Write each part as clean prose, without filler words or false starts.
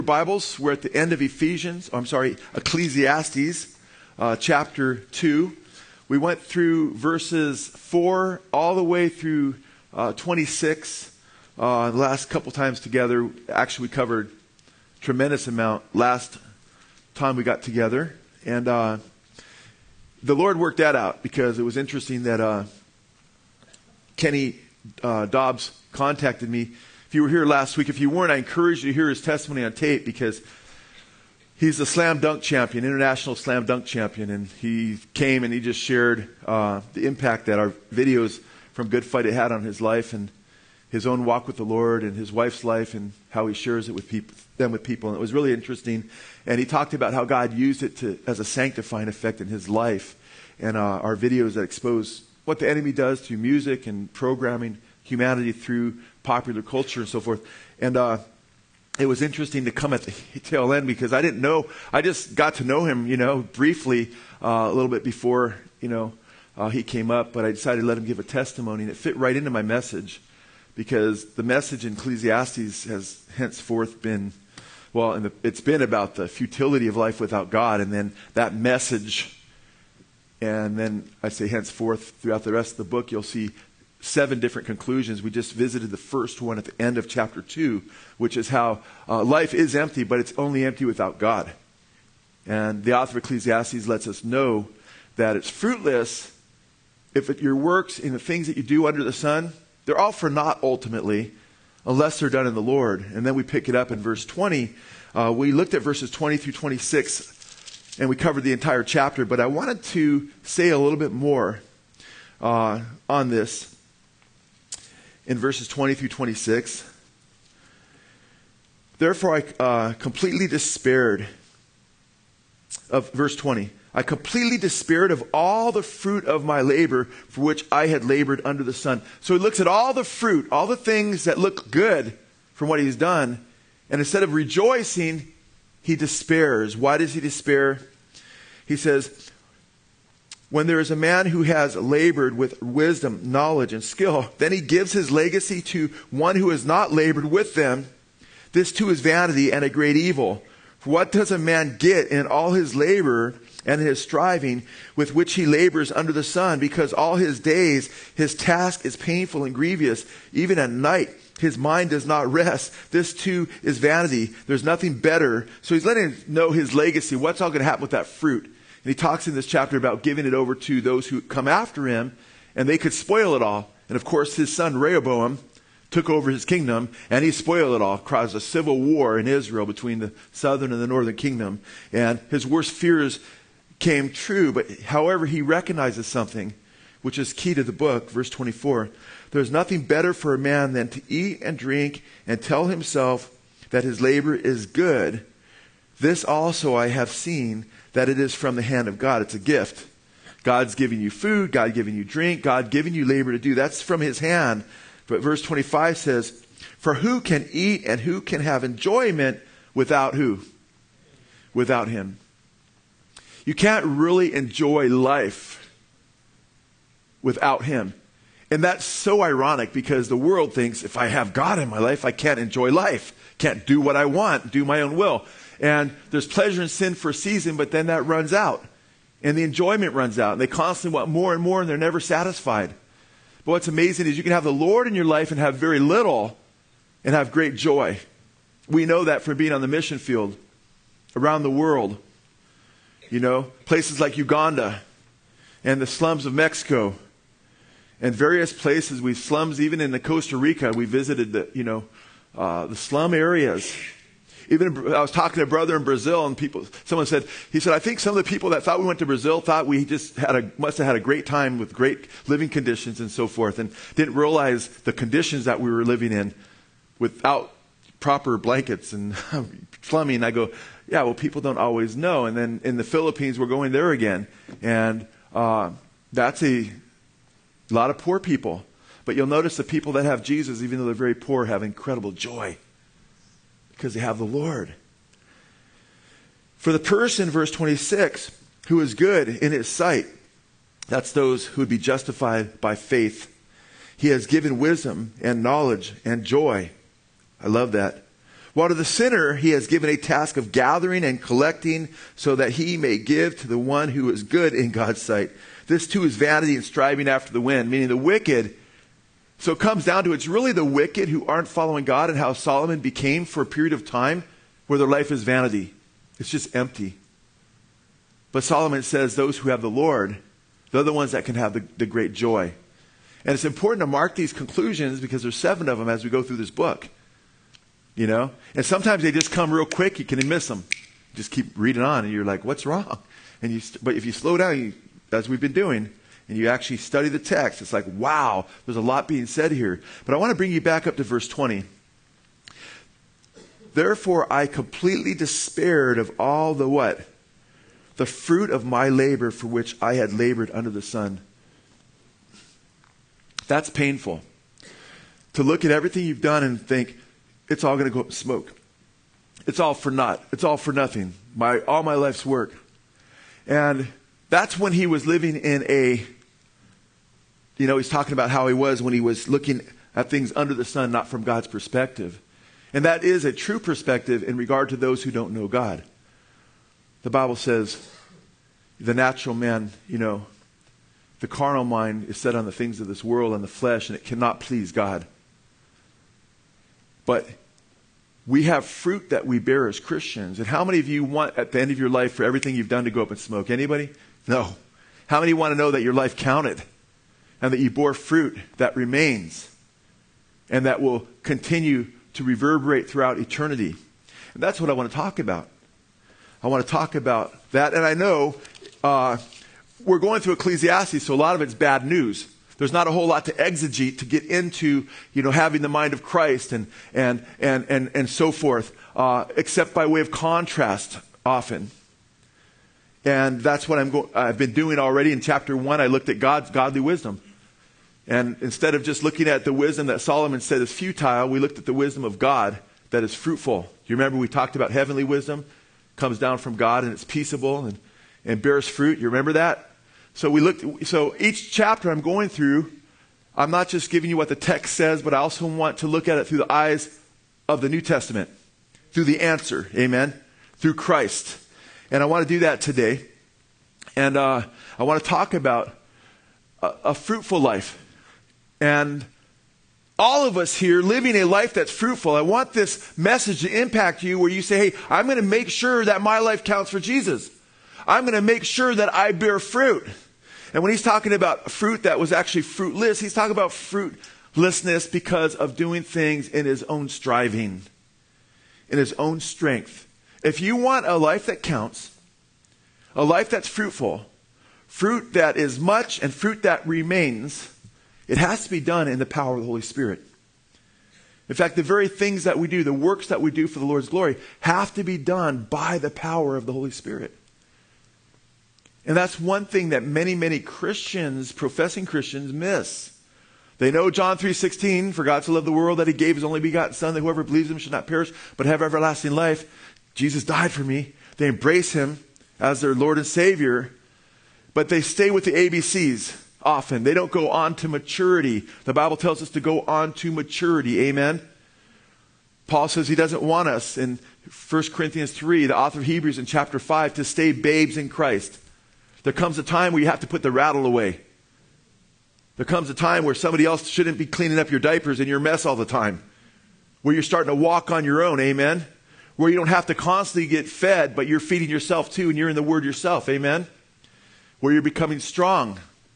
Bibles, we're at the end of Ecclesiastes, chapter 2. We went through verses 4 all the way through 26 the last couple times together. Actually, we covered a tremendous amount last time we got together. And the Lord worked that out because it was interesting that Kenny Dobbs contacted me. If you were here last week, if you weren't, I encourage you to hear his testimony on tape because he's a slam dunk champion, international slam dunk champion, and he came and he just shared the impact that our videos from Good Fight had on his life and his own walk with the Lord and his wife's life and how he shares it with people. And it was really interesting. And he talked about how God used it as a sanctifying effect in his life. And our videos that expose what the enemy does to music and programming humanity through popular culture and so forth. And it was interesting to come at the tail end because I didn't know. I just got to know him, briefly a little bit before, he came up. But I decided to let him give a testimony. And it fit right into my message because the message in Ecclesiastes has henceforth been, it's been about the futility of life without God. And then that message, and then I say henceforth throughout the rest of the book, you'll see 7 different conclusions. We just visited the first one at the end of chapter 2, which is how life is empty, but it's only empty without God. And the author of Ecclesiastes lets us know that it's fruitless if your works and the things that you do under the sun, they're all for naught ultimately, unless they're done in the Lord. And then we pick it up in verse 20. We looked at verses 20 through 26, and we covered the entire chapter, but I wanted to say a little bit more on this. In verses 20 through 26, therefore I completely despaired of, verse 20, I completely despaired of all the fruit of my labor for which I had labored under the sun. So he looks at all the fruit, all the things that look good from what he's done, and instead of rejoicing, he despairs. Why does he despair? He says, when there is a man who has labored with wisdom, knowledge, and skill, then he gives his legacy to one who has not labored with them. This too is vanity and a great evil. For what does a man get in all his labor and his striving with which he labors under the sun? Because all his days his task is painful and grievous. Even at night his mind does not rest. This too is vanity. There's nothing better. So he's letting him know his legacy. What's all going to happen with that fruit? And he talks in this chapter about giving it over to those who come after him, and they could spoil it all. And of course, his son Rehoboam took over his kingdom, and he spoiled it all, caused a civil war in Israel between the southern and the northern kingdom. And his worst fears came true. But however, he recognizes something, which is key to the book, verse 24. There's nothing better for a man than to eat and drink and tell himself that his labor is good. This also I have seen, that it is from the hand of God. It's a gift. God's giving you food, God giving you drink, God giving you labor to do. That's from his hand. But verse 25 says, for who can eat and who can have enjoyment without who? Without him. You can't really enjoy life without him. And that's so ironic because the world thinks if I have God in my life, I can't enjoy life. Can't do what I want, do my own will. And there's pleasure in sin for a season, but then that runs out. And the enjoyment runs out. And they constantly want more and more, and they're never satisfied. But what's amazing is you can have the Lord in your life and have very little and have great joy. We know that from being on the mission field around the world. Places like Uganda and the slums of Mexico and various places. Slums even in the Costa Rica. We visited the slum areas. Even I was talking to a brother in Brazil, and someone said, I think some of the people that thought we went to Brazil thought we just must have had a great time with great living conditions and so forth, and didn't realize the conditions that we were living in without proper blankets and plumbing. I go, yeah, well, people don't always know. And then in the Philippines, we're going there again, and that's a lot of poor people. But you'll notice the people that have Jesus, even though they're very poor, have incredible joy. Because they have the Lord. For the person, verse 26, who is good in his sight, that's those who would be justified by faith. He has given wisdom and knowledge and joy. I love that. While to the sinner he has given a task of gathering and collecting so that he may give to the one who is good in God's sight. This too is vanity and striving after the wind, meaning the wicked. So it comes down to it's really the wicked who aren't following God, and how Solomon became for a period of time where their life is vanity. It's just empty. But Solomon says those who have the Lord, they're the ones that can have the great joy. And it's important to mark these conclusions because there's 7 of them as we go through this book. You know? And sometimes they just come real quick. You can miss them. Just keep reading on and you're like, what's wrong? But if you slow down, as we've been doing, and you actually study the text, it's like, wow, there's a lot being said here. But I want to bring you back up to verse 20. Therefore, I completely despaired of all the what? The fruit of my labor for which I had labored under the sun. That's painful. To look at everything you've done and think, it's all going to go up in smoke. It's all for naught. It's all for nothing. All my life's work. And that's when he was living in he's talking about how he was when he was looking at things under the sun, not from God's perspective. And that is a true perspective in regard to those who don't know God. The Bible says the natural man, the carnal mind is set on the things of this world and the flesh, and it cannot please God. But we have fruit that we bear as Christians. And how many of you want at the end of your life for everything you've done to go up in smoke? Anybody? No. How many want to know that your life counted and that you bore fruit that remains and that will continue to reverberate throughout eternity? And that's what I want to talk about. I want to talk about that. And I know we're going through Ecclesiastes, so a lot of it's bad news. There's not a whole lot to exegete to get into, having the mind of Christ and so forth, except by way of contrast often. And that's what I've been doing already. In chapter 1, I looked at God's godly wisdom. And instead of just looking at the wisdom that Solomon said is futile, we looked at the wisdom of God that is fruitful. Do you remember we talked about heavenly wisdom? Comes down from God and it's peaceable and bears fruit. You remember that? So each chapter I'm going through, I'm not just giving you what the text says, but I also want to look at it through the eyes of the New Testament, through the answer, amen, through Christ. And I want to do that today. And I want to talk about a fruitful life. And all of us here living a life that's fruitful. I want this message to impact you where you say, hey, I'm going to make sure that my life counts for Jesus. I'm going to make sure that I bear fruit. And when he's talking about fruit that was actually fruitless, he's talking about fruitlessness because of doing things in his own striving, in his own strength. If you want a life that counts, a life that's fruitful, fruit that is much and fruit that remains, it has to be done in the power of the Holy Spirit. In fact, the very things that we do, the works that we do for the Lord's glory, have to be done by the power of the Holy Spirit. And that's one thing that many, many Christians, professing Christians, miss. They know John 3:16, for God so loved the world that he gave his only begotten Son, that whoever believes him should not perish, but have everlasting life. Jesus died for me. They embrace him as their Lord and Savior, but they stay with the ABCs often. They don't go on to maturity. The Bible tells us to go on to maturity. Amen? Paul says he doesn't want us in 1 Corinthians 3, the author of Hebrews in chapter 5, to stay babes in Christ. There comes a time where you have to put the rattle away. There comes a time where somebody else shouldn't be cleaning up your diapers and your mess all the time. Where you're starting to walk on your own, amen? Where you don't have to constantly get fed, but you're feeding yourself too and you're in the Word yourself, amen? Where you're becoming strong.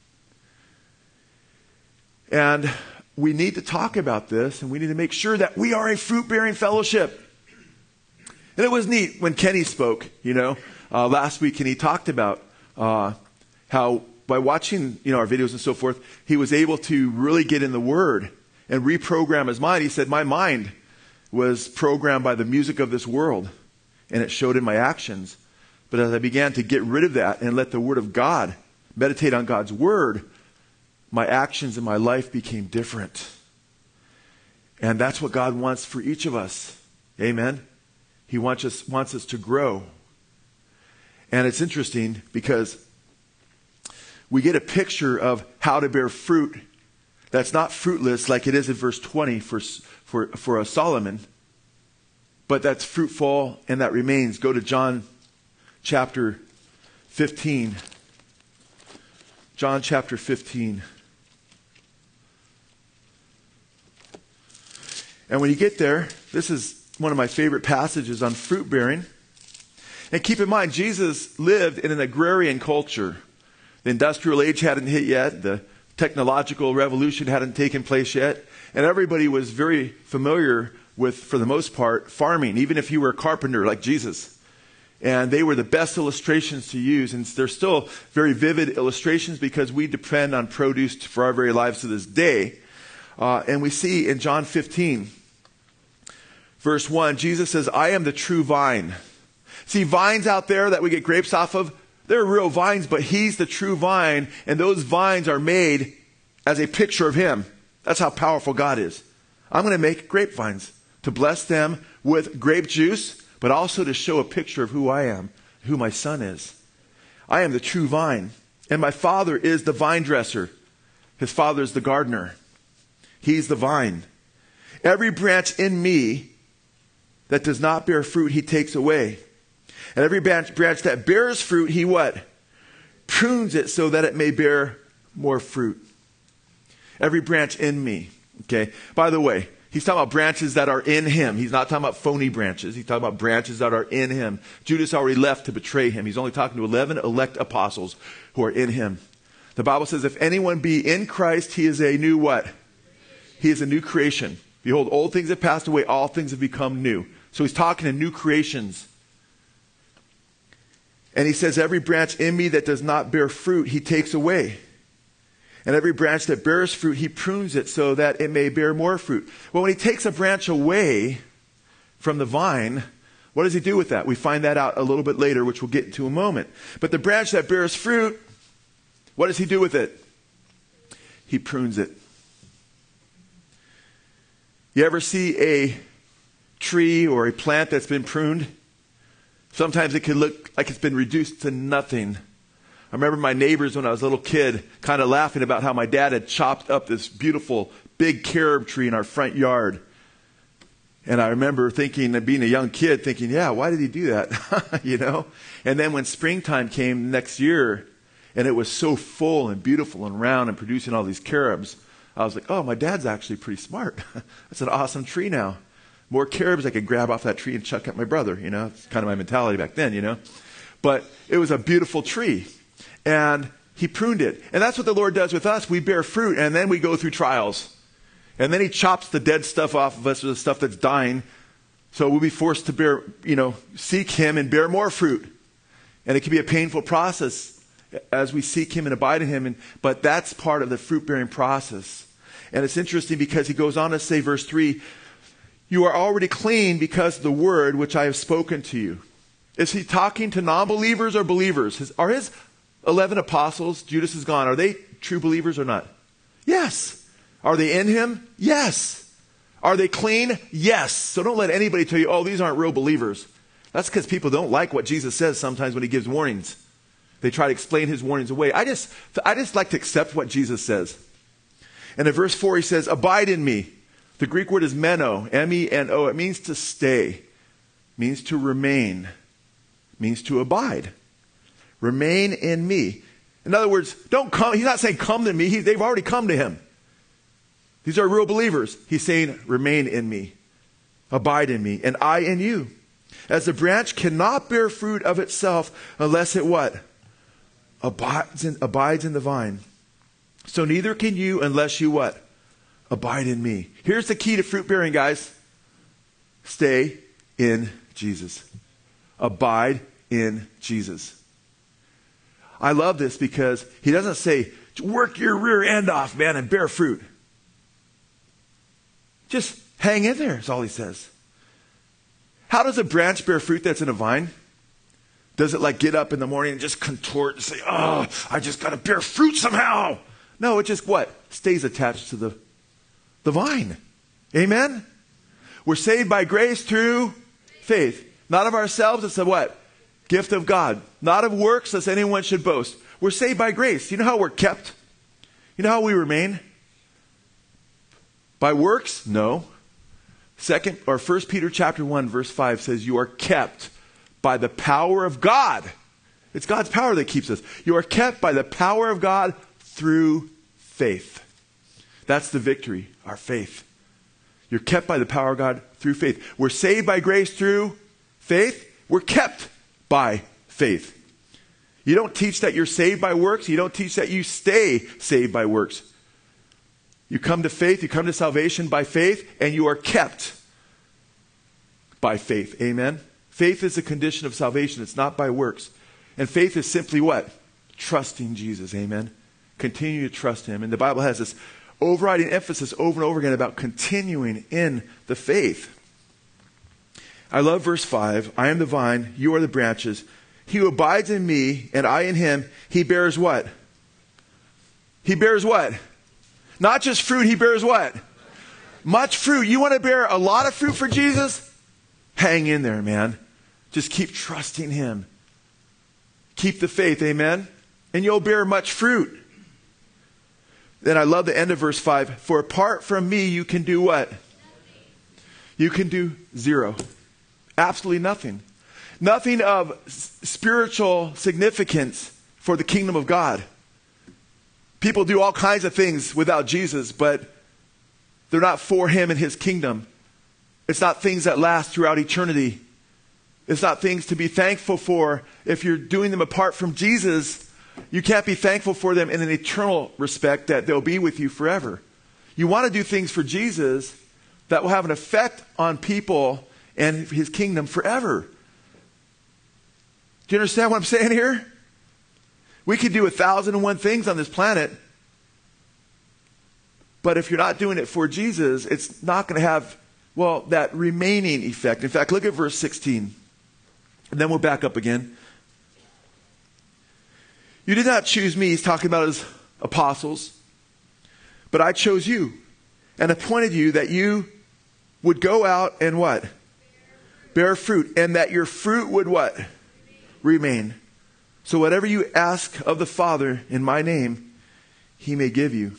And we need to talk about this, and we need to make sure that we are a fruit-bearing fellowship. And it was neat when Kenny spoke, last week, and he talked about how by watching, our videos and so forth, he was able to really get in the Word and reprogram his mind. He said, my mind was programmed by the music of this world, and it showed in my actions. But as I began to get rid of that and let the Word of God, meditate on God's Word, my actions and my life became different. And that's what God wants for each of us. Amen? He wants us to grow. And it's interesting because we get a picture of how to bear fruit that's not fruitless like it is in verse 20 for Solomon. but that's fruitful and that remains. Go to John chapter 15. John chapter 15. And when you get there, this is one of my favorite passages on fruit bearing. And keep in mind, Jesus lived in an agrarian culture. The industrial age hadn't hit yet. The technological revolution hadn't taken place yet. And everybody was very familiar with, for the most part, farming, even if you were a carpenter like Jesus. And they were the best illustrations to use. And they're still very vivid illustrations because we depend on produce for our very lives to this day. And we see in John 15, verse 1, Jesus says, I am the true vine. See, vines out there that we get grapes off of, they're real vines, but he's the true vine, and those vines are made as a picture of him. That's how powerful God is. I'm going to make grapevines to bless them with grape juice, but also to show a picture of who I am, who my son is. I am the true vine, and my Father is the vine dresser. His Father is the gardener. He's the vine. Every branch in me that does not bear fruit, he takes away. And every branch that bears fruit, he what? Prunes it so that it may bear more fruit. Every branch in me. Okay. By the way, he's talking about branches that are in him. He's not talking about phony branches. He's talking about branches that are in him. Judas already left to betray him. He's only talking to 11 elect apostles who are in him. The Bible says, if anyone be in Christ, he is a new what? He is a new creation. Behold, old things have passed away. All things have become new. So he's talking to new creations. And he says, every branch in me that does not bear fruit, he takes away. And every branch that bears fruit, he prunes it so that it may bear more fruit. Well, when he takes a branch away from the vine, what does he do with that? We find that out a little bit later, which we'll get into in a moment. But the branch that bears fruit, what does he do with it? He prunes it. You ever see a tree or a plant that's been pruned? Sometimes it can look like it's been reduced to nothing. I remember my neighbors when I was a little kid kind of laughing about how my dad had chopped up this beautiful big carob tree in our front yard. And I remember thinking, being a young kid, thinking, yeah, why did he do that? You know? And then when springtime came next year, and it was so full and beautiful and round and producing all these carobs, I was like, oh, my dad's actually pretty smart. That's an awesome tree now. More carobs I could grab off that tree and chuck at my brother, you know. It's kind of my mentality back then, you know. But it was a beautiful tree. And he pruned it. And that's what the Lord does with us. We bear fruit, and then we go through trials. And then he chops the dead stuff off of us, or the stuff that's dying. So we'll be forced to bear, seek him and bear more fruit. And it can be a painful process as we seek him and abide in him. But that's part of the fruit-bearing process. And it's interesting because he goes on to say, verse 3, you are already clean because of the word which I have spoken to you. Is he talking to non-believers or believers? Are his 11 apostles, Judas is gone, are they true believers or not? Yes. Are they in him? Yes. Are they clean? Yes. So don't let anybody tell you, oh, these aren't real believers. That's because people don't like what Jesus says sometimes when he gives warnings. They try to explain his warnings away. I just like to accept what Jesus says. And in verse 4 he says, abide in me. The Greek word is meno, M-E-N-O. It means to stay, means to remain, means to abide. Remain in me. In other words, don't come. He's not saying come to me. They've already come to him. These are real believers. He's saying remain in me, abide in me, and I in you. As the branch cannot bear fruit of itself unless it what? Abides in the vine. So neither can you unless you what? Abide in me. Here's the key to fruit bearing, guys. Stay in Jesus. Abide in Jesus. I love this because he doesn't say, work your rear end off, man, and bear fruit. Just hang in there is all he says. How does a branch bear fruit that's in a vine? Does it like get up in the morning and just contort and say, oh, I just got to bear fruit somehow? No, it just what? Stays attached to the vine. Amen? We're saved by grace through faith. Not of ourselves, it's a what? Gift of God. Not of works, lest anyone should boast. We're saved by grace. You know how we're kept? You know how we remain? By works? No. First Peter chapter 1, verse 5 says, you are kept by the power of God. It's God's power that keeps us. You are kept by the power of God through faith. That's the victory, our faith. You're kept by the power of God through faith. We're saved by grace through faith. We're kept by faith. You don't teach that you're saved by works. You don't teach that you stay saved by works. You come to faith, you come to salvation by faith, and you are kept by faith. Amen? Faith is a condition of salvation. It's not by works. And faith is simply what? Trusting Jesus. Amen? Continue to trust him. And the Bible has this overriding emphasis over and over again about continuing in the faith. I love verse 5. I am the vine, you are the branches. He who abides in me and I in him, he bears what? He bears what? Not just fruit, he bears what? Much fruit. You want to bear a lot of fruit for Jesus? Hang in there, man. Just keep trusting him. Keep the faith, amen? And you'll bear much fruit. Then I love the end of verse 5. For apart from me, you can do what? You can do zero. Absolutely nothing. Nothing of spiritual significance for the kingdom of God. People do all kinds of things without Jesus, but they're not for him and his kingdom. It's not things that last throughout eternity. It's not things to be thankful for. If you're doing them apart from Jesus, you can't be thankful for them in an eternal respect that they'll be with you forever. You want to do things for Jesus that will have an effect on people and his kingdom forever. Do you understand what I'm saying here? We could do 1,001 things on this planet, but if you're not doing it for Jesus, it's not going to have, that remaining effect. In fact, look at verse 16. And then we'll back up again. You did not choose me, he's talking about his apostles, but I chose you and appointed you that you would go out and what? Bear fruit. And that your fruit would what? Remain. So whatever you ask of the Father in my name, he may give you.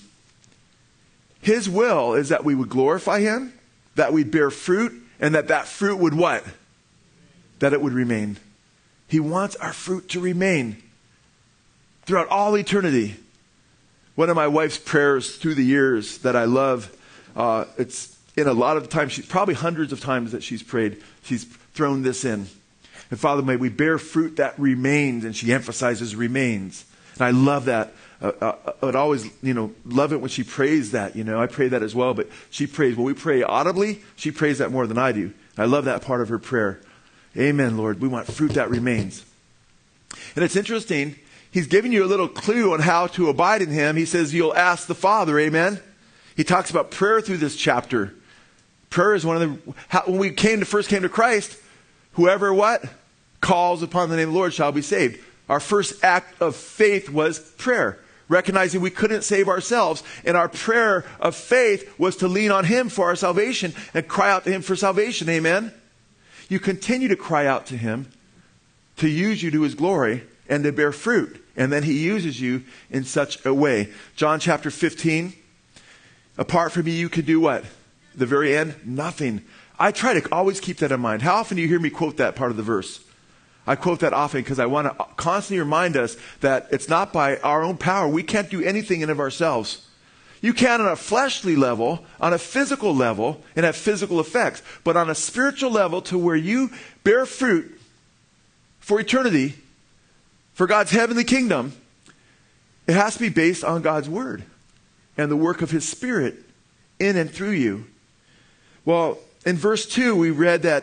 His will is that we would glorify him, that we'd bear fruit, and that fruit would what? That it would remain. He wants our fruit to remain throughout all eternity. One of my wife's prayers through the years that I love, it's in a lot of times, probably hundreds of times that she's prayed, she's thrown this in. And Father, may we bear fruit that remains, and she emphasizes remains. And I love that. I'd always, love it when she prays that, I pray that as well, but she prays, when we pray audibly, she prays that more than I do. I love that part of her prayer. Amen, Lord. We want fruit that remains. And it's interesting. He's giving you a little clue on how to abide in him. He says, you'll ask the Father. Amen. He talks about prayer through this chapter. Prayer is one of when we first came to Christ, whoever what? Calls upon the name of the Lord shall be saved. Our first act of faith was prayer. Recognizing we couldn't save ourselves. And our prayer of faith was to lean on him for our salvation and cry out to him for salvation. Amen. You continue to cry out to him to use you to his glory and to bear fruit. And then he uses you in such a way. John chapter 15. Apart from me, you can do what? The very end? Nothing. I try to always keep that in mind. How often do you hear me quote that part of the verse? I quote that often because I want to constantly remind us that it's not by our own power. We can't do anything in of ourselves. You can on a fleshly level, on a physical level, and have physical effects. But on a spiritual level to where you bear fruit for eternity, for God's heavenly kingdom, it has to be based on God's word and the work of his Spirit in and through you. Well, in verse 2, we read that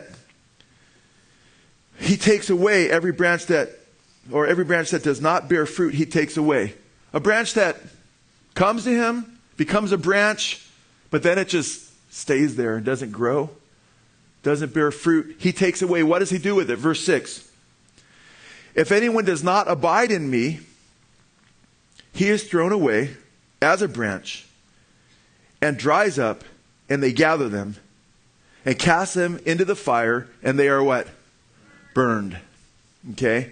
he takes away every branch that does not bear fruit, he takes away. A branch that comes to him, becomes a branch, but then it just stays there and doesn't grow, doesn't bear fruit. He takes away. What does he do with it? Verse 6. If anyone does not abide in me, he is thrown away as a branch and dries up, and they gather them and cast them into the fire, and they are what? Burned. Okay?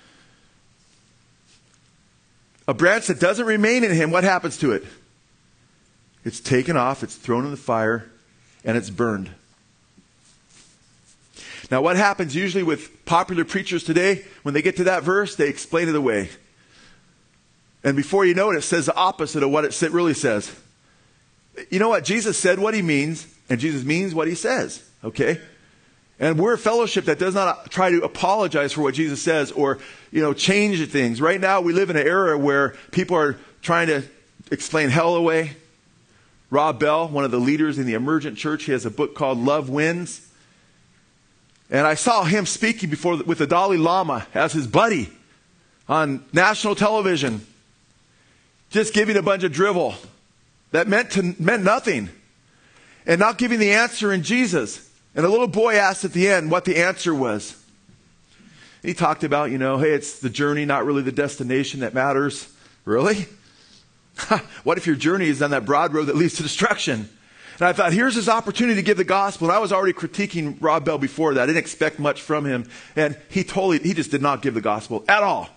A branch that doesn't remain in him, what happens to it? It's taken off, it's thrown in the fire, and it's burned. Now, what happens usually with popular preachers today, when they get to that verse, they explain it away. And before you know it, it says the opposite of what it really says. You know what? Jesus said what he means, and Jesus means what he says. Okay? And we're a fellowship that does not try to apologize for what Jesus says or, change things. Right now, we live in an era where people are trying to explain hell away. Rob Bell, one of the leaders in the Emergent Church, he has a book called Love Wins. And I saw him speaking with the Dalai Lama as his buddy on national television, just giving a bunch of drivel that meant nothing, and not giving the answer in Jesus. And a little boy asked at the end what the answer was. He talked about, hey, it's the journey, not really the destination that matters. Really? What if your journey is on that broad road that leads to destruction? And I thought, here's his opportunity to give the gospel. And I was already critiquing Rob Bell before that. I didn't expect much from him. And he just did not give the gospel at all.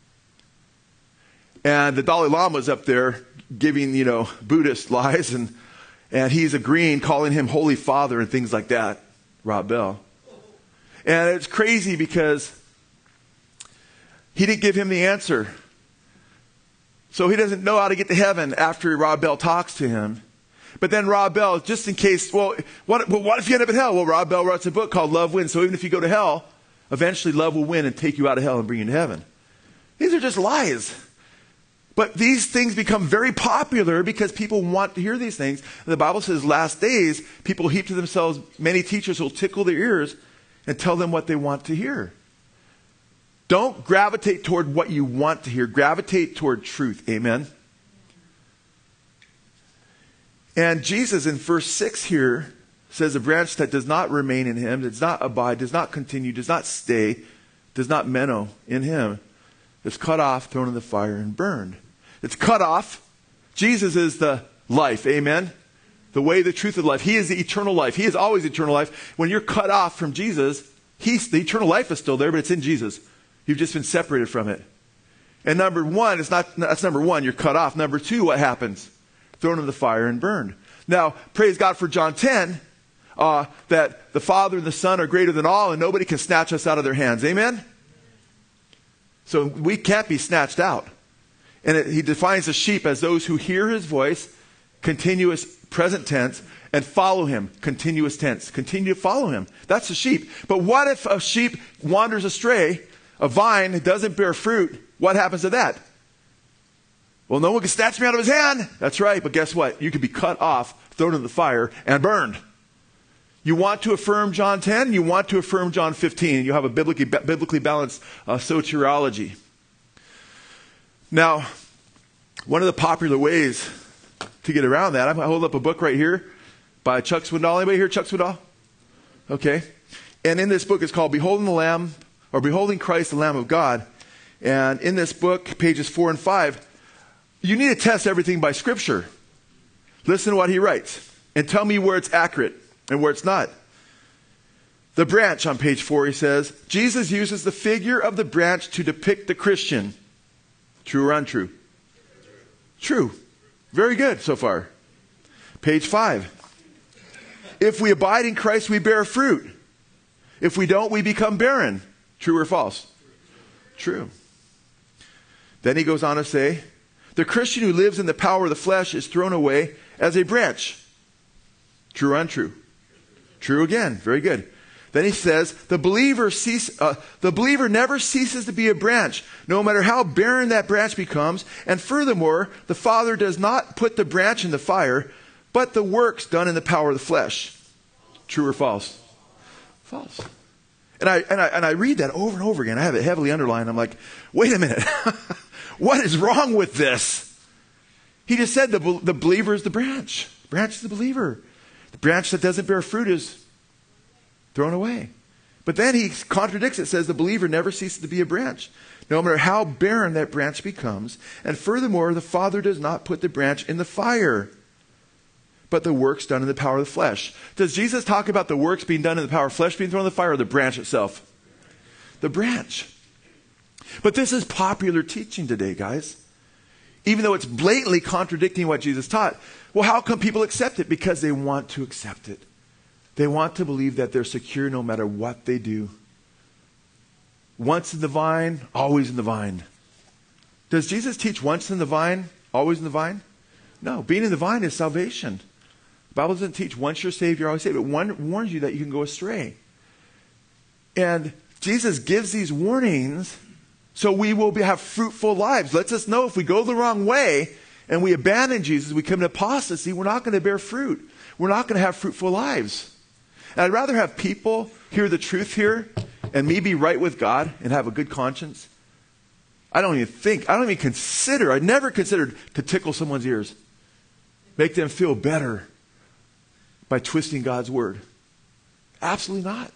And the Dalai Lama's up there giving, Buddhist lies. And he's agreeing, calling him Holy Father and things like that, Rob Bell. And it's crazy because he didn't give him the answer. So he doesn't know how to get to heaven after Rob Bell talks to him. But then Rob Bell, just in case, what if you end up in hell? Well, Rob Bell writes a book called Love Wins. So even if you go to hell, eventually love will win and take you out of hell and bring you to heaven. These are just lies. But these things become very popular because people want to hear these things. And the Bible says last days, people heap to themselves many teachers who will tickle their ears and tell them what they want to hear. Don't gravitate toward what you want to hear. Gravitate toward truth. Amen. And Jesus in verse 6 here says a branch that does not remain in him, does not abide, does not continue, does not stay, does not meno in him, is cut off, thrown in the fire, and burned. It's cut off. Jesus is the life. Amen. The way, the truth, of life. He is the eternal life. He is always eternal life. When you're cut off from Jesus, the eternal life is still there, but it's in Jesus. You've just been separated from it. And number one, that's number one, you're cut off. Number two, what happens? Thrown in the fire and burned. Now, praise God for John 10, that the Father and the Son are greater than all, and nobody can snatch us out of their hands. Amen? So we can't be snatched out. And he defines the sheep as those who hear his voice, continuous present tense, and follow him, continuous tense. Continue to follow him. That's the sheep. But what if a sheep wanders astray, a vine doesn't bear fruit? What happens to that? Well, no one can snatch me out of his hand. That's right. But guess what? You could be cut off, thrown in the fire, and burned. You want to affirm John 10, you want to affirm John 15. You have a biblically balanced soteriology. Now, one of the popular ways to get around that, I'm going to hold up a book right here by Chuck Swindoll. Anybody hear Chuck Swindoll? Okay. And in this book, it's called Beholding the Lamb, or Beholding Christ, the Lamb of God. And in this book, pages 4 and 5, you need to test everything by Scripture. Listen to what he writes and tell me where it's accurate and where it's not. The branch on page 4, he says, Jesus uses the figure of the branch to depict the Christian. True or untrue? True. Very good so far. Page 5. If we abide in Christ, we bear fruit. If we don't, we become barren. True or false? True. Then he goes on to say, the Christian who lives in the power of the flesh is thrown away as a branch. True or untrue? True again. Very good. Then he says, the believer never ceases to be a branch, no matter how barren that branch becomes. And furthermore, the Father does not put the branch in the fire, but the works done in the power of the flesh. True or false? False. And I read that over and over again. I have it heavily underlined. I'm like, wait a minute. What is wrong with this? He just said the believer is the branch. The branch is the believer. The branch that doesn't bear fruit is thrown away. But then he contradicts it, says the believer never ceases to be a branch, no matter how barren that branch becomes. And furthermore, the Father does not put the branch in the fire, but the works done in the power of the flesh. Does Jesus talk about the works being done in the power of flesh being thrown in the fire, or the branch itself? The branch. But this is popular teaching today, guys. Even though it's blatantly contradicting what Jesus taught. Well, how come people accept it? Because they want to accept it. They want to believe that they're secure no matter what they do. Once in the vine, always in the vine. Does Jesus teach once in the vine, always in the vine? No. Being in the vine is salvation. The Bible doesn't teach once you're saved, you're always saved. It warns you that you can go astray. And Jesus gives these warnings so we will have fruitful lives. Lets us know if we go the wrong way and we abandon Jesus, we come to apostasy, we're not going to bear fruit. We're not going to have fruitful lives. And I'd rather have people hear the truth here and me be right with God and have a good conscience. I don't even consider, I never considered to tickle someone's ears. Make them feel better by twisting God's word. Absolutely not.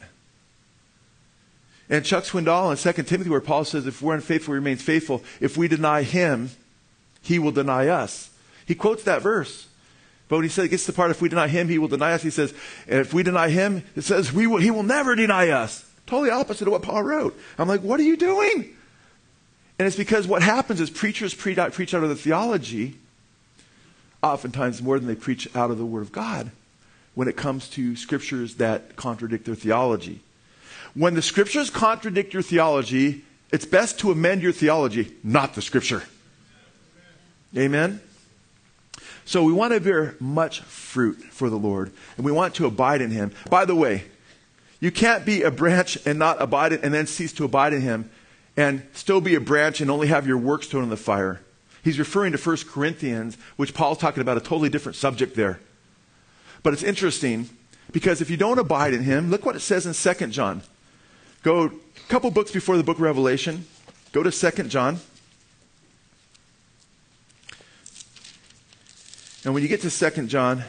And Chuck Swindoll in 2 Timothy, where Paul says, if we're unfaithful, he remains faithful. If we deny him, he will deny us. He quotes that verse. But when he says, gets to the part, if we deny him, he will deny us, he says, and if we deny him, it says, he will never deny us. Totally opposite of what Paul wrote. I'm like, what are you doing? And it's because what happens is preachers preach out of the theology, oftentimes more than they preach out of the Word of God, when it comes to scriptures that contradict their theology. When the scriptures contradict your theology, it's best to amend your theology, not the scripture. Amen? So we want to bear much fruit for the Lord, and we want to abide in him. By the way, you can't be a branch and not abide in, and then cease to abide in him, and still be a branch and only have your works thrown in the fire. He's referring to 1 Corinthians, which Paul's talking about a totally different subject there. But it's interesting, because if you don't abide in him, look what it says in 2 John. Go a couple books before the book of Revelation. Go to 2 John. And when you get to 2 John,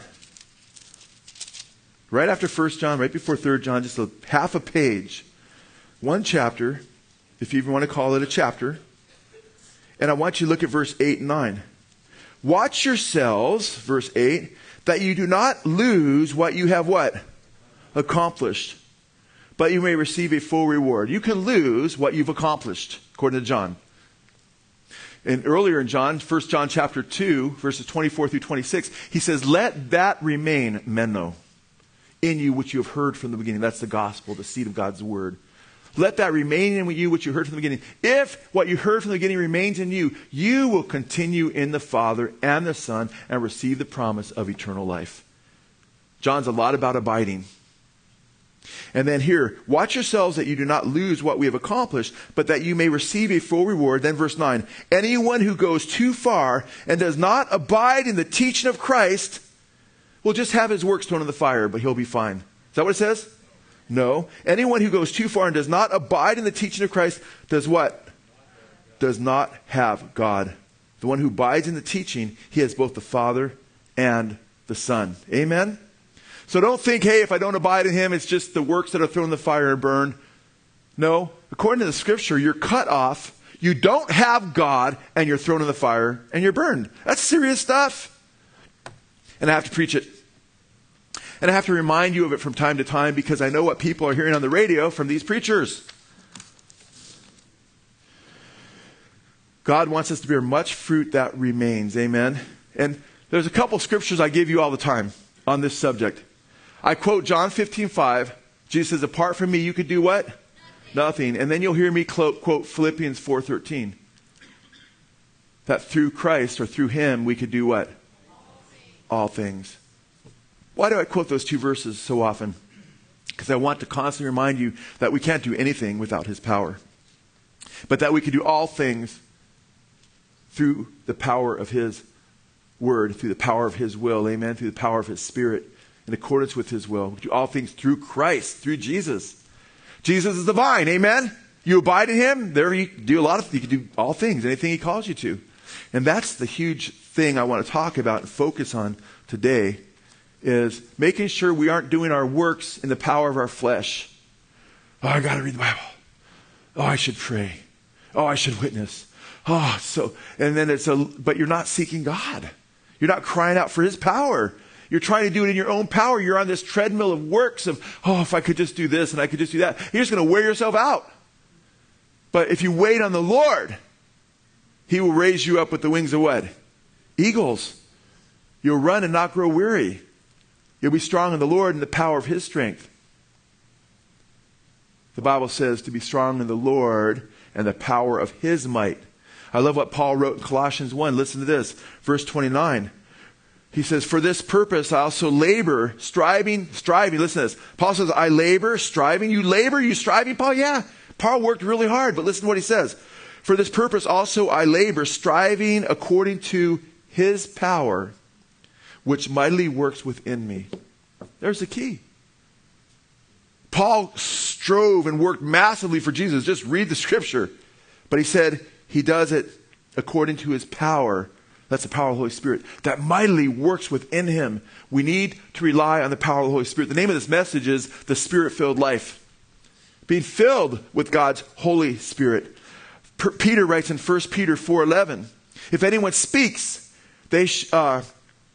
right after 1 John, right before 3 John, just half a page, one chapter, if you even want to call it a chapter. And I want you to look at verse 8 and 9. Watch yourselves, verse 8, that you do not lose what you have what? Accomplished. But you may receive a full reward. You can lose what you've accomplished, according to John. And earlier in John, 1 John chapter 2, verses 24 through 26, he says, let that remain, meno, in you which you have heard from the beginning. That's the gospel, the seed of God's word. Let that remain in you which you heard from the beginning. If what you heard from the beginning remains in you, you will continue in the Father and the Son and receive the promise of eternal life. John's a lot about abiding. And then here, watch yourselves that you do not lose what we have accomplished, but that you may receive a full reward. Then verse 9, anyone who goes too far and does not abide in the teaching of Christ will just have his works thrown in the fire, but he'll be fine. Is that what it says? No. Anyone who goes too far and does not abide in the teaching of Christ does what? Does not have God. The one who abides in the teaching, he has both the Father and the Son. Amen? So don't think, hey, if I don't abide in him, it's just the works that are thrown in the fire and burned. No. According to the scripture, you're cut off, you don't have God, and you're thrown in the fire and you're burned. That's serious stuff. And I have to preach it. And I have to remind you of it from time to time because I know what people are hearing on the radio from these preachers. God wants us to bear much fruit that remains. Amen. And there's a couple scriptures I give you all the time on this subject. I quote John 15:5. Jesus says, apart from me, you could do what? Nothing. And then you'll hear me quote Philippians 4:13. That through Christ or through him, we could do what? All things. Why do I quote those two verses so often? Because I want to constantly remind you that we can't do anything without his power. But that we can do all things through the power of his word, through the power of his will, amen, through the power of his spirit, in accordance with his will. We do all things through Christ, through Jesus. Jesus is the vine, amen? You abide in him, there you can do all things, anything he calls you to. And that's the huge thing I want to talk about and focus on today, is making sure we aren't doing our works in the power of our flesh. Oh, I got to read the Bible. Oh, I should pray. Oh, I should witness. And then but you're not seeking God. You're not crying out for his power. You're trying to do it in your own power. You're on this treadmill of works of, if I could just do this and I could just do that. You're just going to wear yourself out. But if you wait on the Lord, he will raise you up with the wings of what? Eagles. You'll run and not grow weary. You'll be strong in the Lord and the power of his strength. The Bible says to be strong in the Lord and the power of his might. I love what Paul wrote in Colossians 1. Listen to this. Verse 29. He says, for this purpose I also labor, striving. Listen to this. Paul says, I labor, striving. You labor, you striving, Paul? Yeah. Paul worked really hard, but listen to what he says. For this purpose also I labor, striving according to his power, which mightily works within me. There's the key. Paul strove and worked massively for Jesus. Just read the scripture. But he said he does it according to his power. That's the power of the Holy Spirit. That mightily works within him. We need to rely on the power of the Holy Spirit. The name of this message is The Spirit-Filled Life. Being filled with God's Holy Spirit. Peter writes in 1 Peter 4:11, if anyone speaks, they should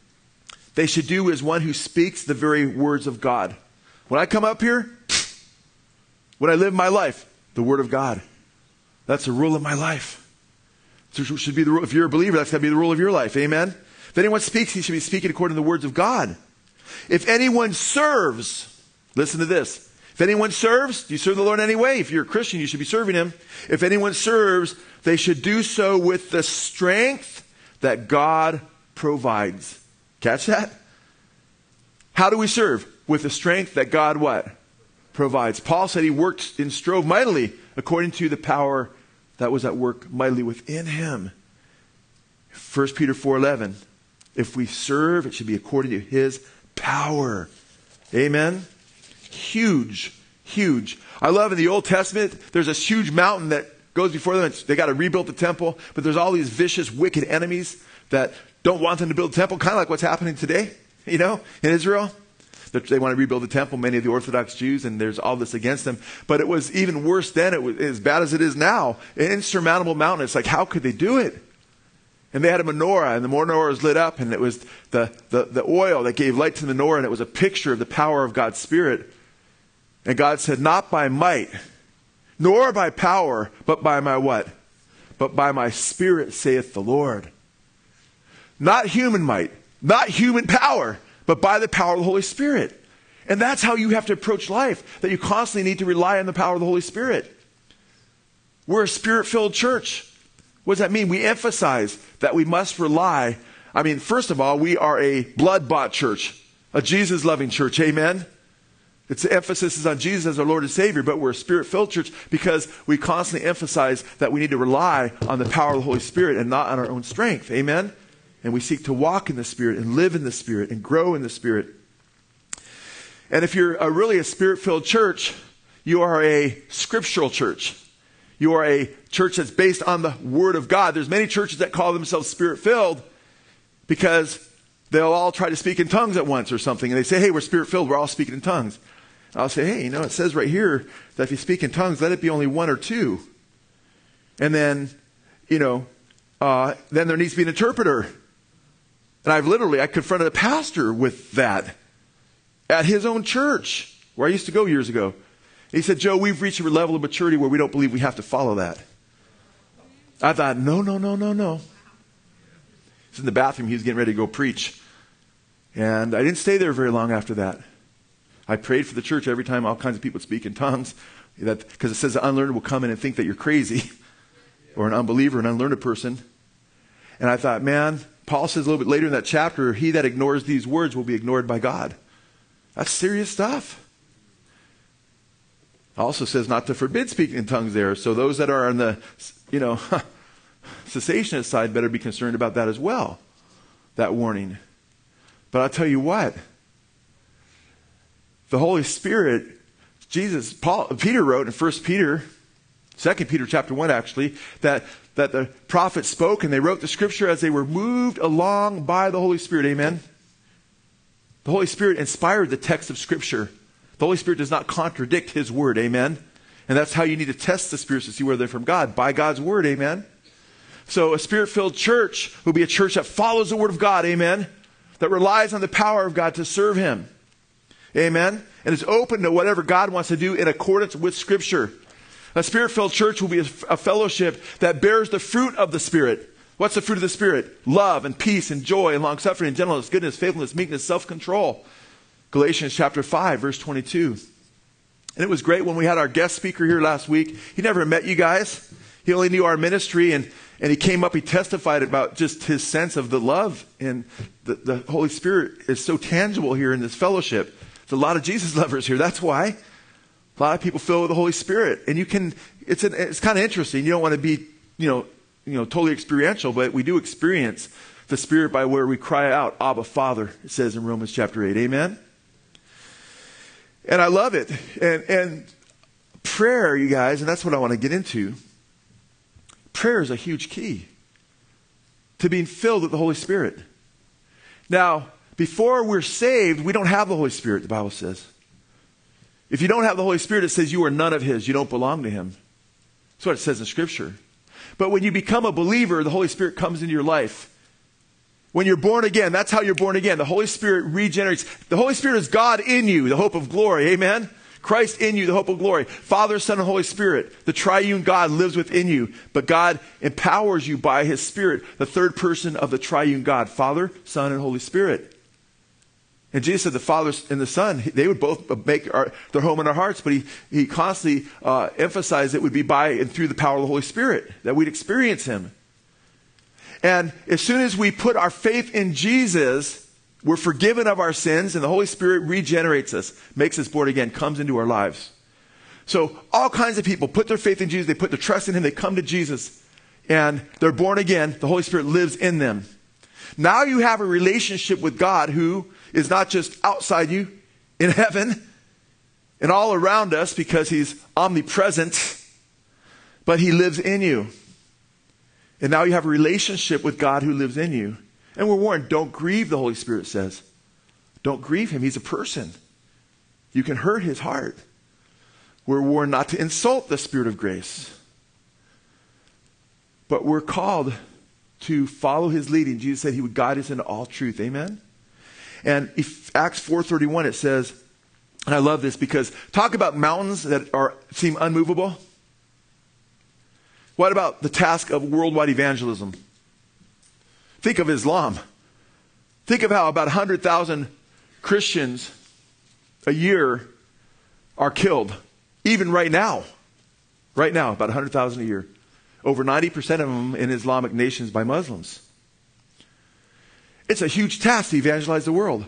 do as one who speaks the very words of God. When I come up here, when I live my life, the Word of God. That's the rule of my life. So it should be the rule. If you're a believer, that's got to be the rule of your life. Amen? If anyone speaks, he should be speaking according to the words of God. If anyone serves, listen to this. If anyone serves, do you serve the Lord anyway? If you're a Christian, you should be serving him. If anyone serves, they should do so with the strength that God provides. Catch that? How do we serve? With the strength that God what? Provides. Paul said he worked and strove mightily according to the power that was at work mightily within him. 1 Peter 4:11. If we serve, it should be according to his power. Amen? Huge, huge. I love in the Old Testament, there's this huge mountain that goes before them. They got to rebuild the temple, but there's all these vicious, wicked enemies that don't want them to build the temple, kind of like what's happening today, in Israel. They want to rebuild the temple, many of the Orthodox Jews, and there's all this against them. But it was even worse then. It was as bad as it is now. An insurmountable mountain. It's like, how could they do it? And they had a menorah, and the menorah was lit up, and it was the oil that gave light to the menorah, and it was a picture of the power of God's Spirit. And God said, not by might, nor by power, but by my what? But by my Spirit, saith the Lord. Not human might, not human power, but by the power of the Holy Spirit. And that's how you have to approach life, that you constantly need to rely on the power of the Holy Spirit. We're a Spirit-filled church. What does that mean? We emphasize that we must rely. First of all, we are a blood-bought church, a Jesus-loving church. Amen? Its emphasis is on Jesus as our Lord and Savior, but we're a Spirit-filled church because we constantly emphasize that we need to rely on the power of the Holy Spirit and not on our own strength. Amen? And we seek to walk in the Spirit and live in the Spirit and grow in the Spirit. And if you're really a Spirit-filled church, you are a scriptural church. You are a church that's based on the Word of God. There's many churches that call themselves Spirit-filled because they'll all try to speak in tongues at once or something. And they say, hey, we're Spirit-filled. We're all speaking in tongues. And I'll say, hey, it says right here that if you speak in tongues, let it be only one or two. And then, then there needs to be an interpreter. And I confronted a pastor with that at his own church where I used to go years ago. He said, Joe, we've reached a level of maturity where we don't believe we have to follow that. I thought, no. He's in the bathroom. He was getting ready to go preach. And I didn't stay there very long after that. I prayed for the church every time all kinds of people would speak in tongues. Because it says the unlearned will come in and think that you're crazy or an unbeliever, an unlearned person. And I thought, man, Paul says a little bit later in that chapter, he that ignores these words will be ignored by God. That's serious stuff. It also says not to forbid speaking in tongues there. So those that are on the, cessationist side better be concerned about that as well. That warning. But I'll tell you what. The Holy Spirit, Peter wrote in 1 Peter, 2 Peter chapter 1 actually, that the prophets spoke and they wrote the scripture as they were moved along by the Holy Spirit. Amen? The Holy Spirit inspired the text of scripture. The Holy Spirit does not contradict his word. Amen? And that's how you need to test the spirits to see whether they're from God. By God's word. Amen? So a Spirit-filled church will be a church that follows the word of God. Amen? That relies on the power of God to serve him. Amen? And is open to whatever God wants to do in accordance with scripture. A Spirit-filled church will be a fellowship that bears the fruit of the Spirit. What's the fruit of the Spirit? Love and peace and joy and long-suffering and gentleness, goodness, faithfulness, meekness, self-control. Galatians chapter 5, verse 22. And it was great when we had our guest speaker here last week. He never met you guys. He only knew our ministry, and he came up, he testified about just his sense of the love. And the Holy Spirit is so tangible here in this fellowship. There's a lot of Jesus lovers here. That's why. A lot of people filled with the Holy Spirit. And it's kind of interesting. You don't want to be, totally experiential, but we do experience the Spirit by where we cry out, Abba, Father, it says in Romans chapter 8. Amen? And I love it. And prayer, you guys, and that's what I want to get into. Prayer is a huge key to being filled with the Holy Spirit. Now, before we're saved, we don't have the Holy Spirit, the Bible says. If you don't have the Holy Spirit, it says you are none of His. You don't belong to Him. That's what it says in Scripture. But when you become a believer, the Holy Spirit comes into your life. When you're born again, that's how you're born again. The Holy Spirit regenerates. The Holy Spirit is God in you, the hope of glory. Amen? Christ in you, the hope of glory. Father, Son, and Holy Spirit. The triune God lives within you. But God empowers you by His Spirit, the third person of the triune God. Father, Son, and Holy Spirit. And Jesus said the Father and the Son, they would both make their home in our hearts. But He constantly emphasized it would be by and through the power of the Holy Spirit that we'd experience Him. And as soon as we put our faith in Jesus, we're forgiven of our sins, and the Holy Spirit regenerates us, makes us born again, comes into our lives. So all kinds of people put their faith in Jesus, they put their trust in Him, they come to Jesus, and they're born again. The Holy Spirit lives in them. Now you have a relationship with God who is not just outside you, in heaven, and all around us because He's omnipresent, but He lives in you. And now you have a relationship with God who lives in you. And we're warned, don't grieve, the Holy Spirit says. Don't grieve Him. He's a person. You can hurt His heart. We're warned not to insult the Spirit of grace. But we're called to follow His leading. Jesus said He would guide us into all truth. Amen? And if Acts 4:31, it says, and I love this because talk about mountains that seem unmovable. What about the task of worldwide evangelism? Think of Islam. Think of how about 100,000 Christians a year are killed. Even right now. Right now, about 100,000 a year. Over 90% of them in Islamic nations by Muslims. It's a huge task to evangelize the world.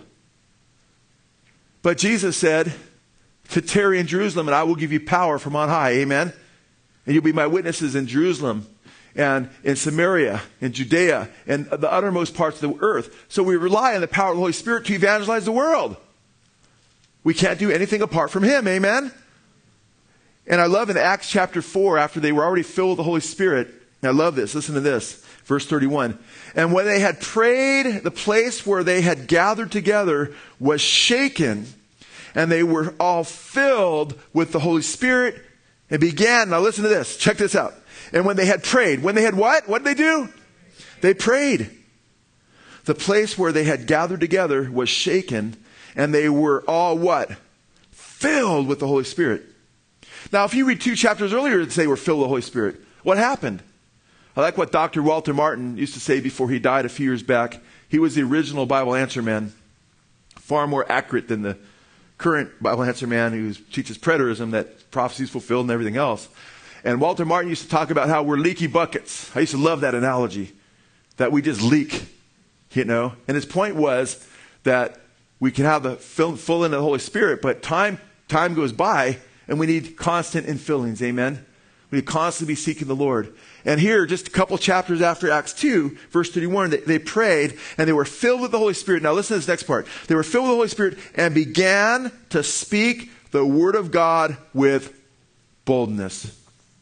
But Jesus said, to tarry in Jerusalem and I will give you power from on high. Amen? And you'll be my witnesses in Jerusalem and in Samaria, in Judea, and the uttermost parts of the earth. So we rely on the power of the Holy Spirit to evangelize the world. We can't do anything apart from Him. Amen? And I love in Acts chapter 4, after they were already filled with the Holy Spirit, and I love this. Listen to this. Verse 31. And when they had prayed, the place where they had gathered together was shaken, and they were all filled with the Holy Spirit and began, now listen to this, check this out. And when they had prayed, when they had what? What did they do? They prayed. The place where they had gathered together was shaken, and they were all what? Filled with the Holy Spirit. Now, if you read 2 chapters earlier, it say we're filled with the Holy Spirit. What happened? I like what Dr. Walter Martin used to say before he died a few years back. He was the original Bible answer man. Far more accurate than the current Bible answer man who teaches preterism, that prophecy is fulfilled and everything else. And Walter Martin used to talk about how we're leaky buckets. I used to love that analogy, that we just leak, And his point was that we can have the full into the Holy Spirit, but time goes by and we need constant infillings. Amen? We need to constantly be seeking the Lord. And here, just a couple chapters after Acts 2, verse 31, they prayed and they were filled with the Holy Spirit. Now listen to this next part. They were filled with the Holy Spirit and began to speak the word of God with boldness.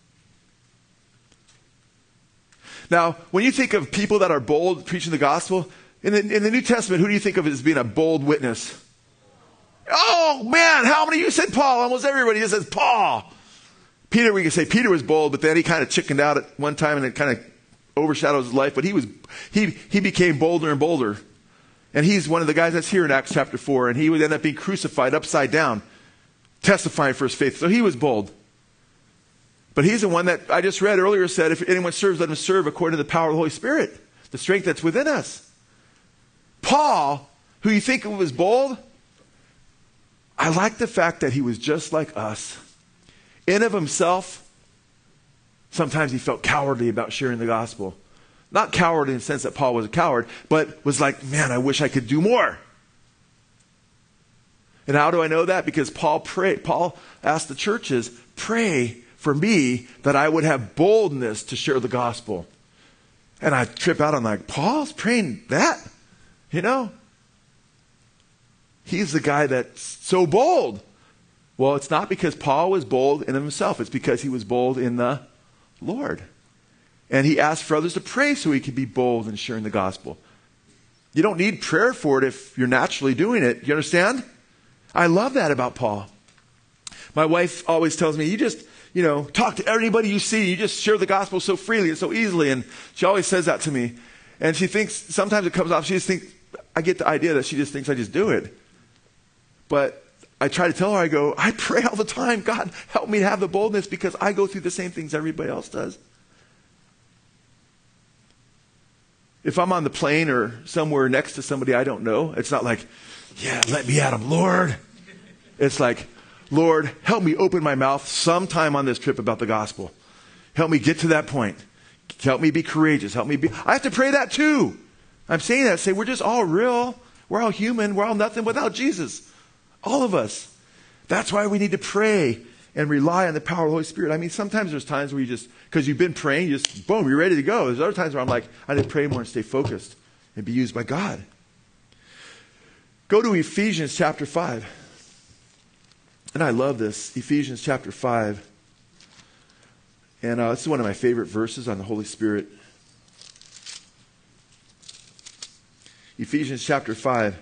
Now, when you think of people that are bold preaching the gospel, in the New Testament, who do you think of as being a bold witness? Oh, man, how many of you said Paul? Almost everybody just says Paul. Peter, we can say Peter was bold, but then he kind of chickened out at one time and it kind of overshadows his life. But he became bolder and bolder. And he's one of the guys that's here in Acts chapter 4. And he would end up being crucified upside down, testifying for his faith. So he was bold. But he's the one that I just read earlier said, if anyone serves, let him serve according to the power of the Holy Spirit, the strength that's within us. Paul, who you think was bold, I like the fact that he was just like us. In of himself, sometimes he felt cowardly about sharing the gospel. Not cowardly in the sense that Paul was a coward, but was like, man, I wish I could do more. And how do I know that? Because Paul asked the churches, pray for me that I would have boldness to share the gospel. And I trip out, I'm like, Paul's praying that? You know? He's the guy that's so bold. Well, it's not because Paul was bold in himself. It's because he was bold in the Lord. And he asked for others to pray so he could be bold in sharing the gospel. You don't need prayer for it if you're naturally doing it. You understand? I love that about Paul. My wife always tells me, you just, talk to anybody you see. You just share the gospel so freely and so easily. And she always says that to me. And she thinks, sometimes it comes off, she just thinks, I get the idea that she just thinks I just do it. But I try to tell her, I go, I pray all the time. God, help me to have the boldness because I go through the same things everybody else does. If I'm on the plane or somewhere next to somebody I don't know, it's not like, yeah, let me at him, Lord. It's like, Lord, help me open my mouth sometime on this trip about the gospel. Help me get to that point. Help me be courageous. I have to pray that too. I'm saying that, say we're just all real. We're all human. We're all nothing without Jesus. All of us. That's why we need to pray and rely on the power of the Holy Spirit. I mean, sometimes there's times where you just, because you've been praying, you just, boom, you're ready to go. There's other times where I'm like, I need to pray more and stay focused and be used by God. Go to Ephesians chapter 5. And I love this, Ephesians chapter 5. And this is one of my favorite verses on the Holy Spirit. Ephesians chapter 5,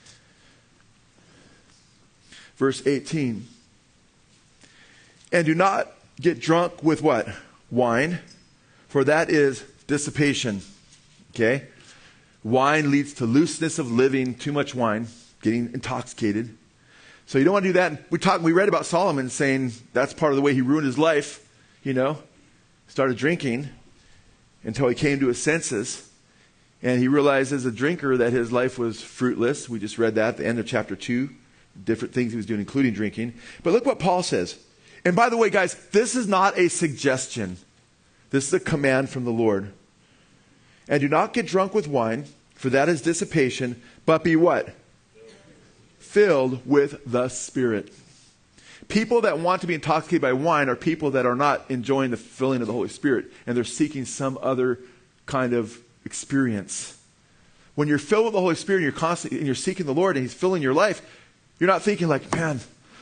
verse 18. And do not get drunk with what? Wine, for that is dissipation. Okay? Wine leads to looseness of living, too much wine, getting intoxicated. So you don't want to do that. We read about Solomon saying that's part of the way he ruined his life, started drinking until he came to his senses. And he realized as a drinker that his life was fruitless. We just read that at the end of chapter 2. Different things he was doing, including drinking. But look what Paul says. And by the way, guys, this is not a suggestion. This is a command from the Lord. And do not get drunk with wine, for that is dissipation, but be what? Filled with the Spirit. People that want to be intoxicated by wine are people that are not enjoying the filling of the Holy Spirit, and they're seeking some other kind of experience. When you're filled with the Holy Spirit and you're seeking the Lord and He's filling your life, you're not thinking like, man,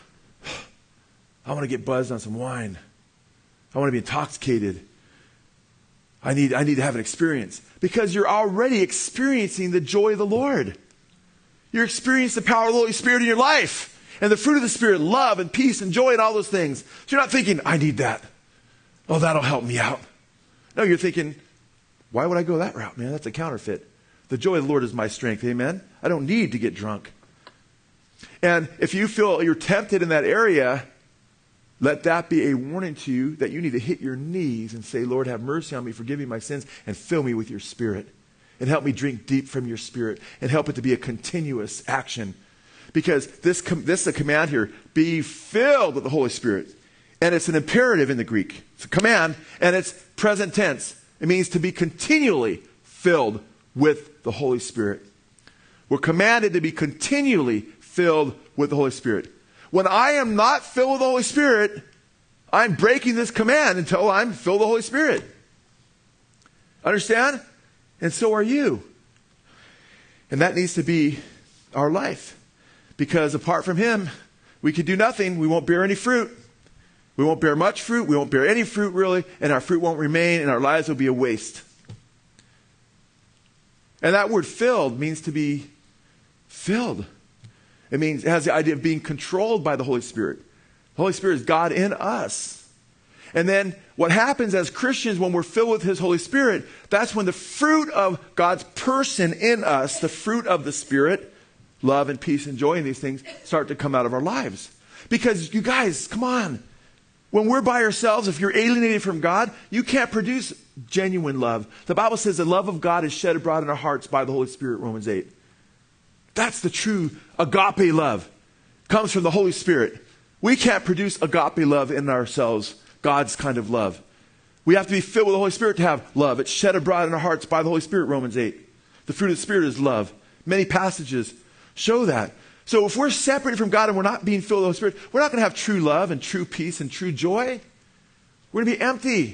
I want to get buzzed on some wine. I want to be intoxicated. I need to have an experience. Because you're already experiencing the joy of the Lord. You're experiencing the power of the Holy Spirit in your life. And the fruit of the Spirit, love and peace and joy and all those things. So you're not thinking, I need that. Oh, that'll help me out. No, you're thinking, why would I go that route, man? That's a counterfeit. The joy of the Lord is my strength. Amen? I don't need to get drunk. And if you feel you're tempted in that area, let that be a warning to you that you need to hit your knees and say, Lord, have mercy on me, forgive me my sins, and fill me with your Spirit. And help me drink deep from your Spirit. And help it to be a continuous action. Because this is a command here. Be filled with the Holy Spirit. And it's an imperative in the Greek. It's a command, and it's present tense. It means to be continually filled with the Holy Spirit. We're commanded to be continually filled with the Holy Spirit. When I am not filled with the Holy Spirit, I'm breaking this command until I'm filled with the Holy Spirit. Understand? And so are you. And that needs to be our life. Because apart from Him, we can do nothing. We won't bear any fruit. We won't bear much fruit. We won't bear any fruit really. And our fruit won't remain. And our lives will be a waste. And that word filled means to be filled. It has the idea of being controlled by the Holy Spirit. The Holy Spirit is God in us. And then what happens as Christians when we're filled with His Holy Spirit, that's when the fruit of God's person in us, the fruit of the Spirit, love and peace and joy and these things start to come out of our lives. Because you guys, come on. When we're by ourselves, if you're alienated from God, you can't produce genuine love. The Bible says the love of God is shed abroad in our hearts by the Holy Spirit, Romans 8. That's the true agape love. comes from the Holy Spirit. We can't produce agape love in ourselves, God's kind of love. We have to be filled with the Holy Spirit to have love. It's shed abroad in our hearts by the Holy Spirit, Romans 8. The fruit of the Spirit is love. Many passages show that. So if we're separated from God and we're not being filled with the Holy Spirit, we're not going to have true love and true peace and true joy. We're going to be empty.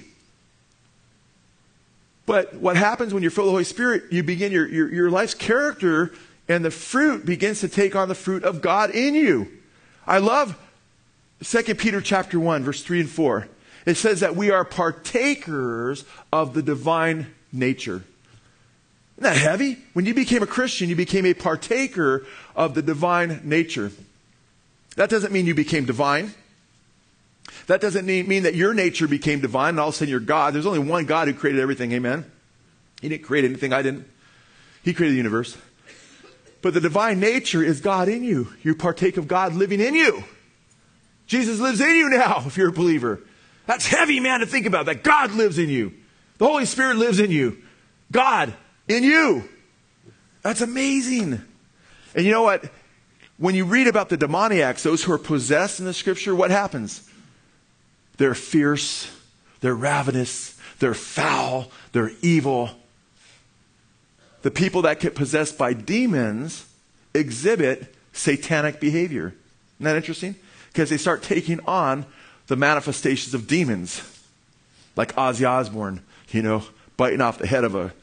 But what happens when you're filled with the Holy Spirit, you begin your life's character, and the fruit begins to take on the fruit of God in you. I love 2 Peter chapter 1, verse 3 and 4. It says that we are partakers of the divine nature. Isn't that heavy? When you became a Christian, you became a partaker of the divine nature. That doesn't mean you became divine. That doesn't mean that your nature became divine and all of a sudden you're God. There's only one God who created everything, amen? He didn't create anything, I didn't. He created the universe. But the divine nature is God in you. You partake of God living in you. Jesus lives in you now, if you're a believer. That's heavy, man, to think about, that God lives in you. The Holy Spirit lives in you. God in you. That's amazing. And you know what? When you read about the demoniacs, those who are possessed in the scripture, what happens? They're fierce, they're ravenous, they're foul, they're evil. The people that get possessed by demons exhibit satanic behavior. Isn't that interesting? Because they start taking on the manifestations of demons. Like Ozzy Osbourne, biting off the head of a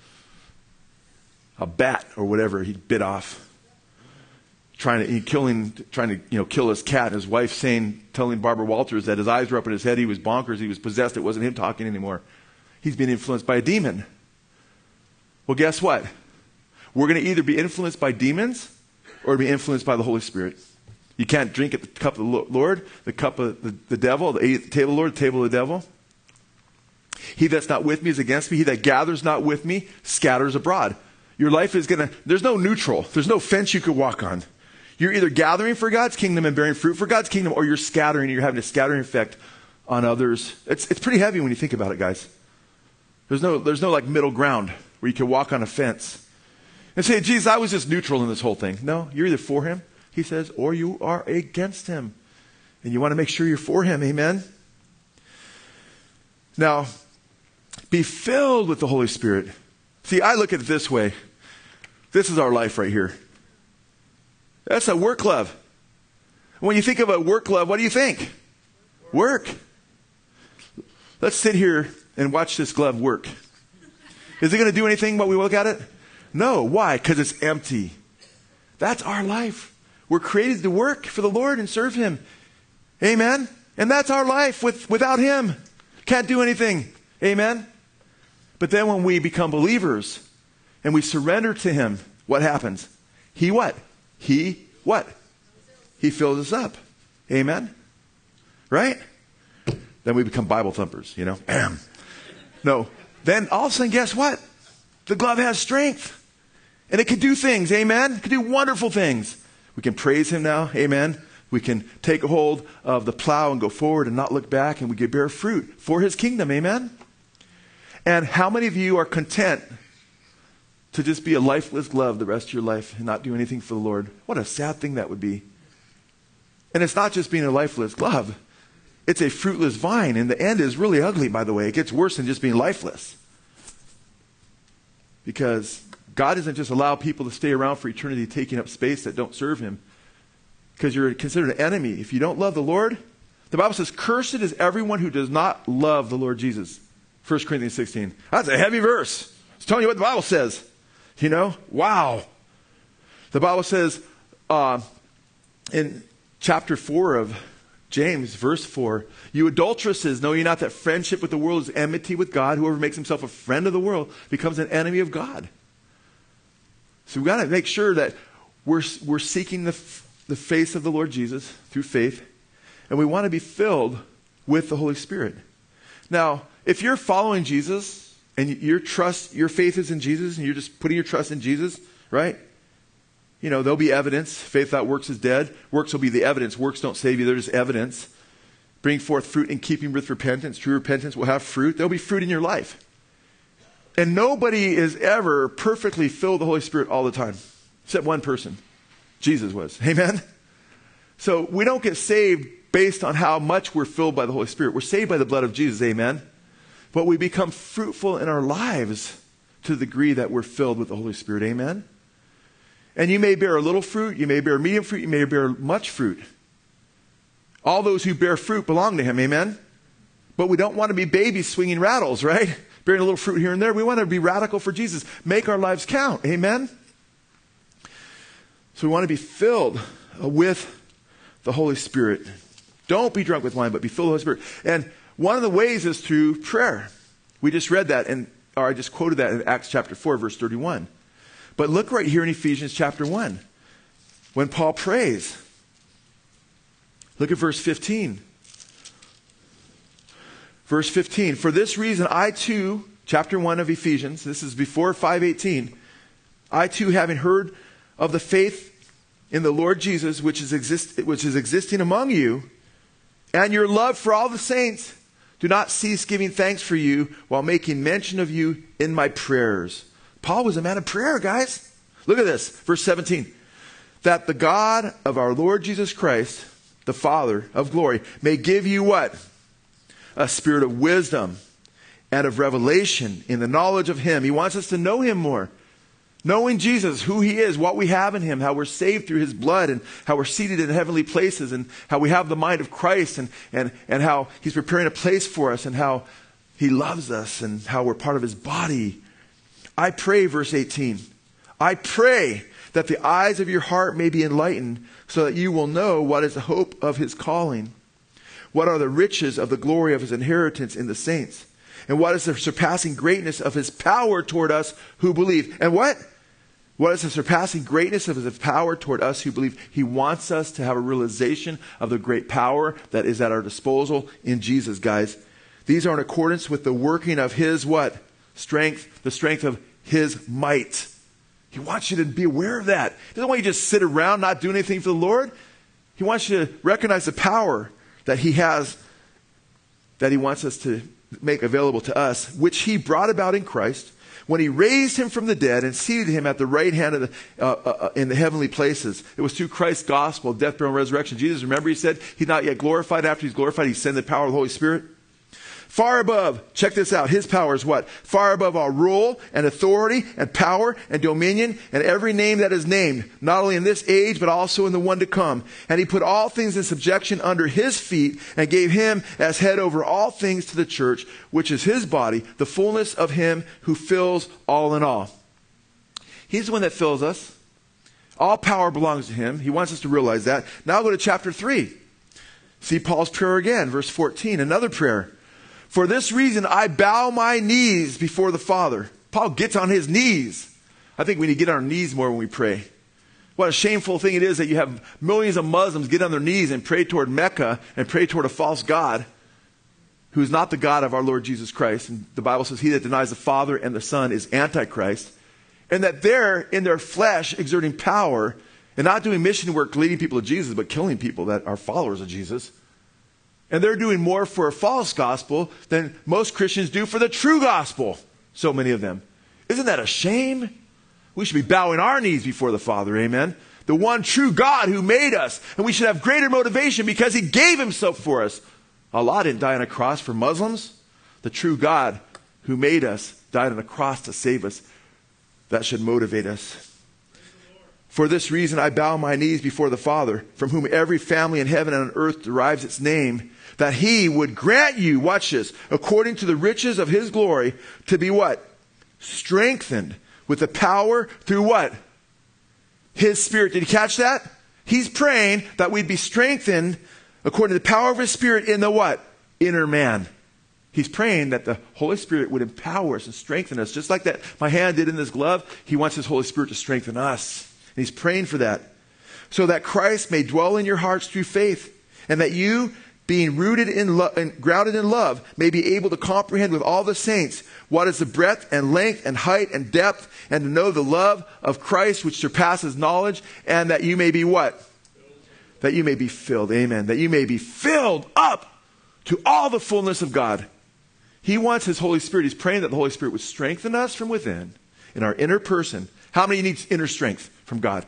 bat or whatever he bit off. Trying to kill his cat. And his wife telling Barbara Walters that his eyes were up in his head. He was bonkers. He was possessed. It wasn't him talking anymore. He's being influenced by a demon. Well, guess what? We're going to either be influenced by demons or be influenced by the Holy Spirit. You can't drink at the cup of the Lord, the cup of the devil, the table of the Lord, the table of the devil. He that's not with me is against me. He that gathers not with me scatters abroad. Your life is there's no neutral. There's no fence you could walk on. You're either gathering for God's kingdom and bearing fruit for God's kingdom, or you're scattering and you're having a scattering effect on others. It's pretty heavy when you think about it, guys. There's no like middle ground where you can walk on a fence and say, Jesus, I was just neutral in this whole thing. No, you're either for him, he says, or you are against him. And you want to make sure you're for him. Amen? Now, be filled with the Holy Spirit. See, I look at it this way. This is our life right here. That's a work glove. When you think of a work glove, what do you think? Work. Let's sit here and watch this glove work. Is it going to do anything when we look at it? No. Why? Because it's empty. That's our life. We're created to work for the Lord and serve him. Amen? And that's our life without him. Can't do anything. Amen? But then when we become believers and we surrender to him, what happens? He what? He what? He fills us up. Amen? Right? Then we become Bible thumpers, Bam. No. Then all of a sudden, guess what? The glove has strength. And it can do things. Amen? It can do wonderful things. We can praise him now. Amen? We can take a hold of the plow and go forward and not look back, and we can bear fruit for his kingdom. Amen? And how many of you are content to just be a lifeless glove the rest of your life and not do anything for the Lord? What a sad thing that would be. And it's not just being a lifeless glove. It's a fruitless vine. And the end is really ugly, by the way. It gets worse than just being lifeless. Because God doesn't just allow people to stay around for eternity taking up space that don't serve him. Because you're considered an enemy. If you don't love the Lord, the Bible says, cursed is everyone who does not love the Lord Jesus. 1 Corinthians 16. That's a heavy verse. It's telling you what the Bible says. Wow. The Bible says in chapter 4 of James, verse 4, you adulteresses, know ye not that friendship with the world is enmity with God? Whoever makes himself a friend of the world becomes an enemy of God. So we've got to make sure that we're seeking the face of the Lord Jesus through faith, and we want to be filled with the Holy Spirit. Now, if you're following Jesus and your faith is in Jesus and you're just putting your trust in Jesus, right? There'll be evidence. Faith without works is dead. Works will be the evidence. Works don't save you. They're just evidence. Bring forth fruit in keeping with repentance. True repentance will have fruit. There'll be fruit in your life. And nobody is ever perfectly filled with the Holy Spirit all the time. Except one person. Jesus was. Amen? So we don't get saved based on how much we're filled by the Holy Spirit. We're saved by the blood of Jesus, amen? But we become fruitful in our lives to the degree that we're filled with the Holy Spirit, amen? And you may bear a little fruit, you may bear medium fruit, you may bear much fruit. All those who bear fruit belong to him, amen? But we don't want to be babies swinging rattles, right? Bearing a little fruit here and there. We want to be radical for Jesus. Make our lives count, amen? So we want to be filled with the Holy Spirit. Don't be drunk with wine, but be filled with the Holy Spirit. And one of the ways is through prayer. We just read that, or I just quoted that in Acts chapter 4, verse 31. But look right here in Ephesians chapter 1, when Paul prays. Look at verse 15. Verse 15, for this reason I too, chapter 1 of Ephesians, this is before 5:18, I too, having heard of the faith in the Lord Jesus, which is existing among you, and your love for all the saints, do not cease giving thanks for you while making mention of you in my prayers. Paul was a man of prayer, guys. Look at this, verse 17. That the God of our Lord Jesus Christ, the Father of glory, may give you what? A spirit of wisdom and of revelation in the knowledge of him. He wants us to know him more. Knowing Jesus, who he is, what we have in him, how we're saved through his blood, and how we're seated in heavenly places, and how we have the mind of Christ, and how he's preparing a place for us, and how he loves us, and how we're part of his body. I pray, verse 18, I pray that the eyes of your heart may be enlightened, so that you will know what is the hope of his calling, what are the riches of the glory of his inheritance in the saints, and what is the surpassing greatness of his power toward us who believe. And what? What is the surpassing greatness of his power toward us who believe? He wants us to have a realization of the great power that is at our disposal in Jesus, guys. These are in accordance with the working of his what? Strength, the strength of his might. He wants you to be aware of that. He doesn't want you to just sit around not doing anything for the Lord. He wants you to recognize the power that he has, that he wants us to make available to us, which he brought about in Christ when he raised him from the dead and seated him at the right hand of in the heavenly places. It was through Christ's gospel, death, burial, and resurrection. Jesus, remember, he said he's not yet glorified. After he's glorified, he sent the power of the Holy Spirit. Far above, check this out, his power is what? Far above all rule and authority and power and dominion and every name that is named, not only in this age, but also in the one to come. And he put all things in subjection under his feet and gave him as head over all things to the church, which is his body, the fullness of him who fills all in all. He's the one that fills us. All power belongs to him. He wants us to realize that. Now I'll go to chapter 3. See Paul's prayer again, verse 14, another prayer. For this reason, I bow my knees before the Father. Paul gets on his knees. I think we need to get on our knees more when we pray. What a shameful thing it is that you have millions of Muslims get on their knees and pray toward Mecca and pray toward a false God who is not the God of our Lord Jesus Christ. And the Bible says he that denies the Father and the Son is Antichrist. And that they're in their flesh exerting power and not doing mission work leading people to Jesus, but killing people that are followers of Jesus. And they're doing more for a false gospel than most Christians do for the true gospel. So many of them. Isn't that a shame? We should be bowing our knees before the Father, amen? The one true God who made us. And we should have greater motivation because he gave himself for us. Allah didn't die on a cross for Muslims. The true God who made us died on a cross to save us. That should motivate us. For this reason I bow my knees before the Father, from whom every family in heaven and on earth derives its name, that he would grant you, watch this, according to the riches of his glory, to be what? Strengthened with the power through what? His Spirit. Did you catch that? He's praying that we'd be strengthened according to the power of his Spirit in the what? Inner man. He's praying that the Holy Spirit would empower us and strengthen us. Just like that my hand did in this glove, he wants his Holy Spirit to strengthen us. And he's praying for that. So that Christ may dwell in your hearts through faith, and that you, being rooted in and grounded in love, may be able to comprehend with all the saints what is the breadth and length and height and depth, and to know the love of Christ which surpasses knowledge, and that you may be what? That you may be filled. Amen. That you may be filled up to all the fullness of God. He wants his Holy Spirit. He's praying that the Holy Spirit would strengthen us from within in our inner person. How many needs inner strength from God?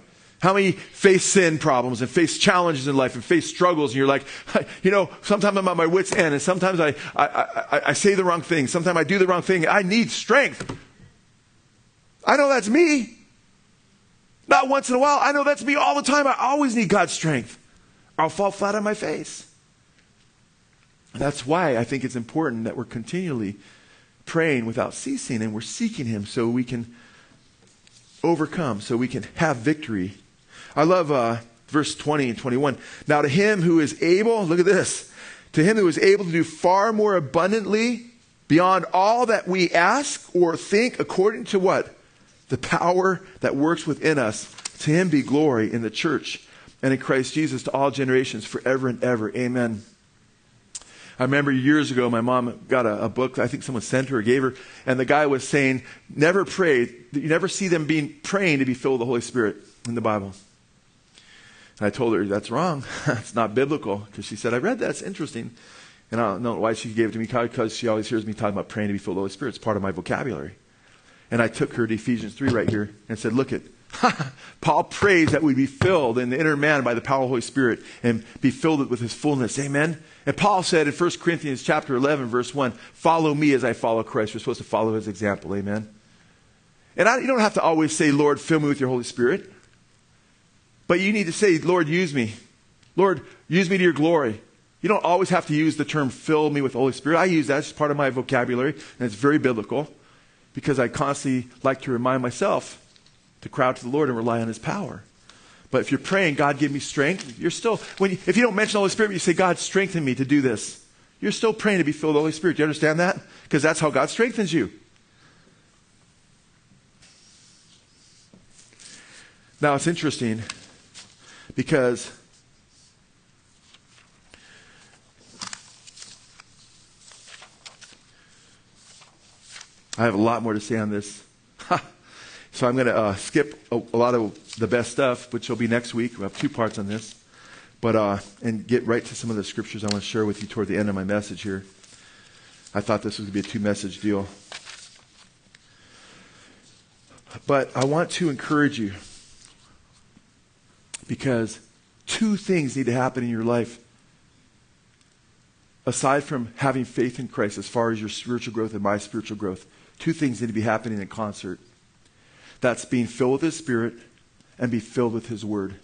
How many face sin problems and face challenges in life and face struggles, and you're like, sometimes I'm at my wit's end, and sometimes I say the wrong thing. Sometimes I do the wrong thing. I need strength. I know that's me. Not once in a while. I know that's me all the time. I always need God's strength. I'll fall flat on my face. That's why I think it's important that we're continually praying without ceasing, and we're seeking Him so we can overcome, so we can have victory. I love verse 20 and 21. Now to Him who is able, look at this, to Him who is able to do far more abundantly beyond all that we ask or think, according to what? The power that works within us. To Him be glory in the church and in Christ Jesus to all generations forever and ever. Amen. I remember years ago, my mom got a book, I think someone sent her or gave her, and the guy was saying, never pray, you never see them praying to be filled with the Holy Spirit in the Bible. And I told her, that's wrong. It's not biblical. Because she said, I read that. It's interesting. And I don't know why she gave it to me, because she always hears me talking about praying to be filled with the Holy Spirit. It's part of my vocabulary. And I took her to Ephesians 3 right here and said, look it. Paul prays that we be filled in the inner man by the power of the Holy Spirit and be filled with His fullness. Amen. And Paul said in 1 Corinthians chapter 11, verse 1, follow me as I follow Christ. We're supposed to follow His example. Amen. And you don't have to always say, Lord, fill me with your Holy Spirit. But you need to say, Lord, use me. Lord, use me to your glory. You don't always have to use the term fill me with the Holy Spirit. I use that as part of my vocabulary, and it's very biblical, because I constantly like to remind myself to cry out to the Lord and rely on His power. But if you're praying, God, give me strength, you're still, if you don't mention the Holy Spirit, but you say, God, strengthen me to do this, you're still praying to be filled with the Holy Spirit. Do you understand that? Because that's how God strengthens you. Now, it's interesting because I have a lot more to say on this. So I'm going to skip a lot of the best stuff, which will be next week. We'll have 2 parts on this. But and get right to some of the scriptures I want to share with you toward the end of my message here. I thought this was going to be a 2-message deal. But I want to encourage you, because 2 things need to happen in your life aside from having faith in Christ as far as your spiritual growth and my spiritual growth. 2 things need to be happening in concert. That's being filled with His Spirit and be filled with His Word.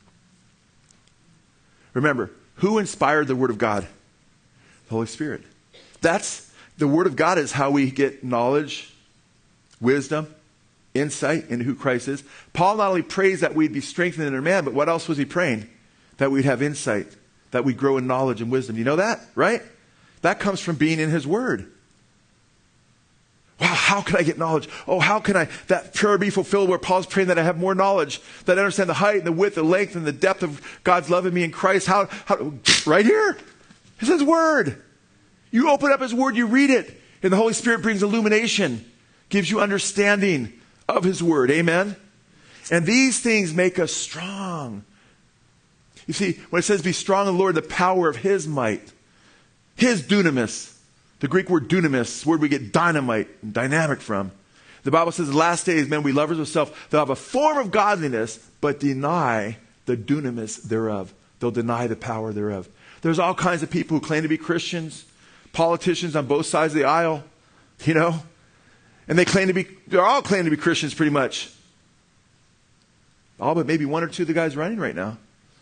Remember, who inspired the Word of God? The Holy Spirit. The Word of God is how we get knowledge, wisdom, insight into who Christ is. Paul not only prays that we'd be strengthened in our man, but what else was he praying? That we'd have insight, that we'd grow in knowledge and wisdom. You know that, right? That comes from being in His Word. Wow, how can I get knowledge? Oh, how can that prayer be fulfilled where Paul's praying that I have more knowledge, that I understand the height and the width, the length and the depth of God's love in me in Christ. How right here? It's His Word. You open up His Word, you read it, and the Holy Spirit brings illumination, gives you understanding of His Word. Amen? And these things make us strong. You see, when it says be strong in the Lord, the power of His might, His dunamis, the Greek word dunamis, word we get dynamite and dynamic from. The Bible says in the last days, men will be lovers of self. They'll have a form of godliness, but deny the dunamis thereof. They'll deny the power thereof. There's all kinds of people who claim to be Christians, politicians on both sides of the aisle, and they're all claiming to be Christians pretty much. All but maybe 1 or 2 of the guys running right now.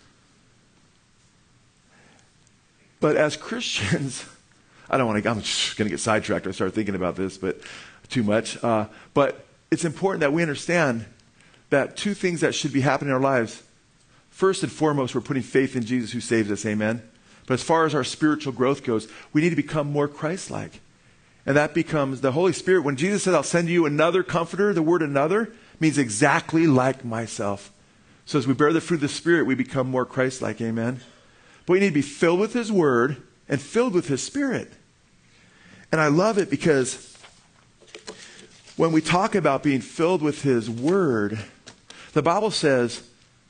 But as Christians, I'm just going to get sidetracked. I start thinking about this, but too much. But it's important that we understand that 2 things that should be happening in our lives. First and foremost, we're putting faith in Jesus who saves us. Amen. But as far as our spiritual growth goes, we need to become more Christ-like. And that becomes the Holy Spirit. When Jesus said, I'll send you another comforter, the word another means exactly like myself. So as we bear the fruit of the Spirit, we become more Christ-like. Amen. But we need to be filled with His Word and filled with His Spirit. And I love it because when we talk about being filled with His Word, the Bible says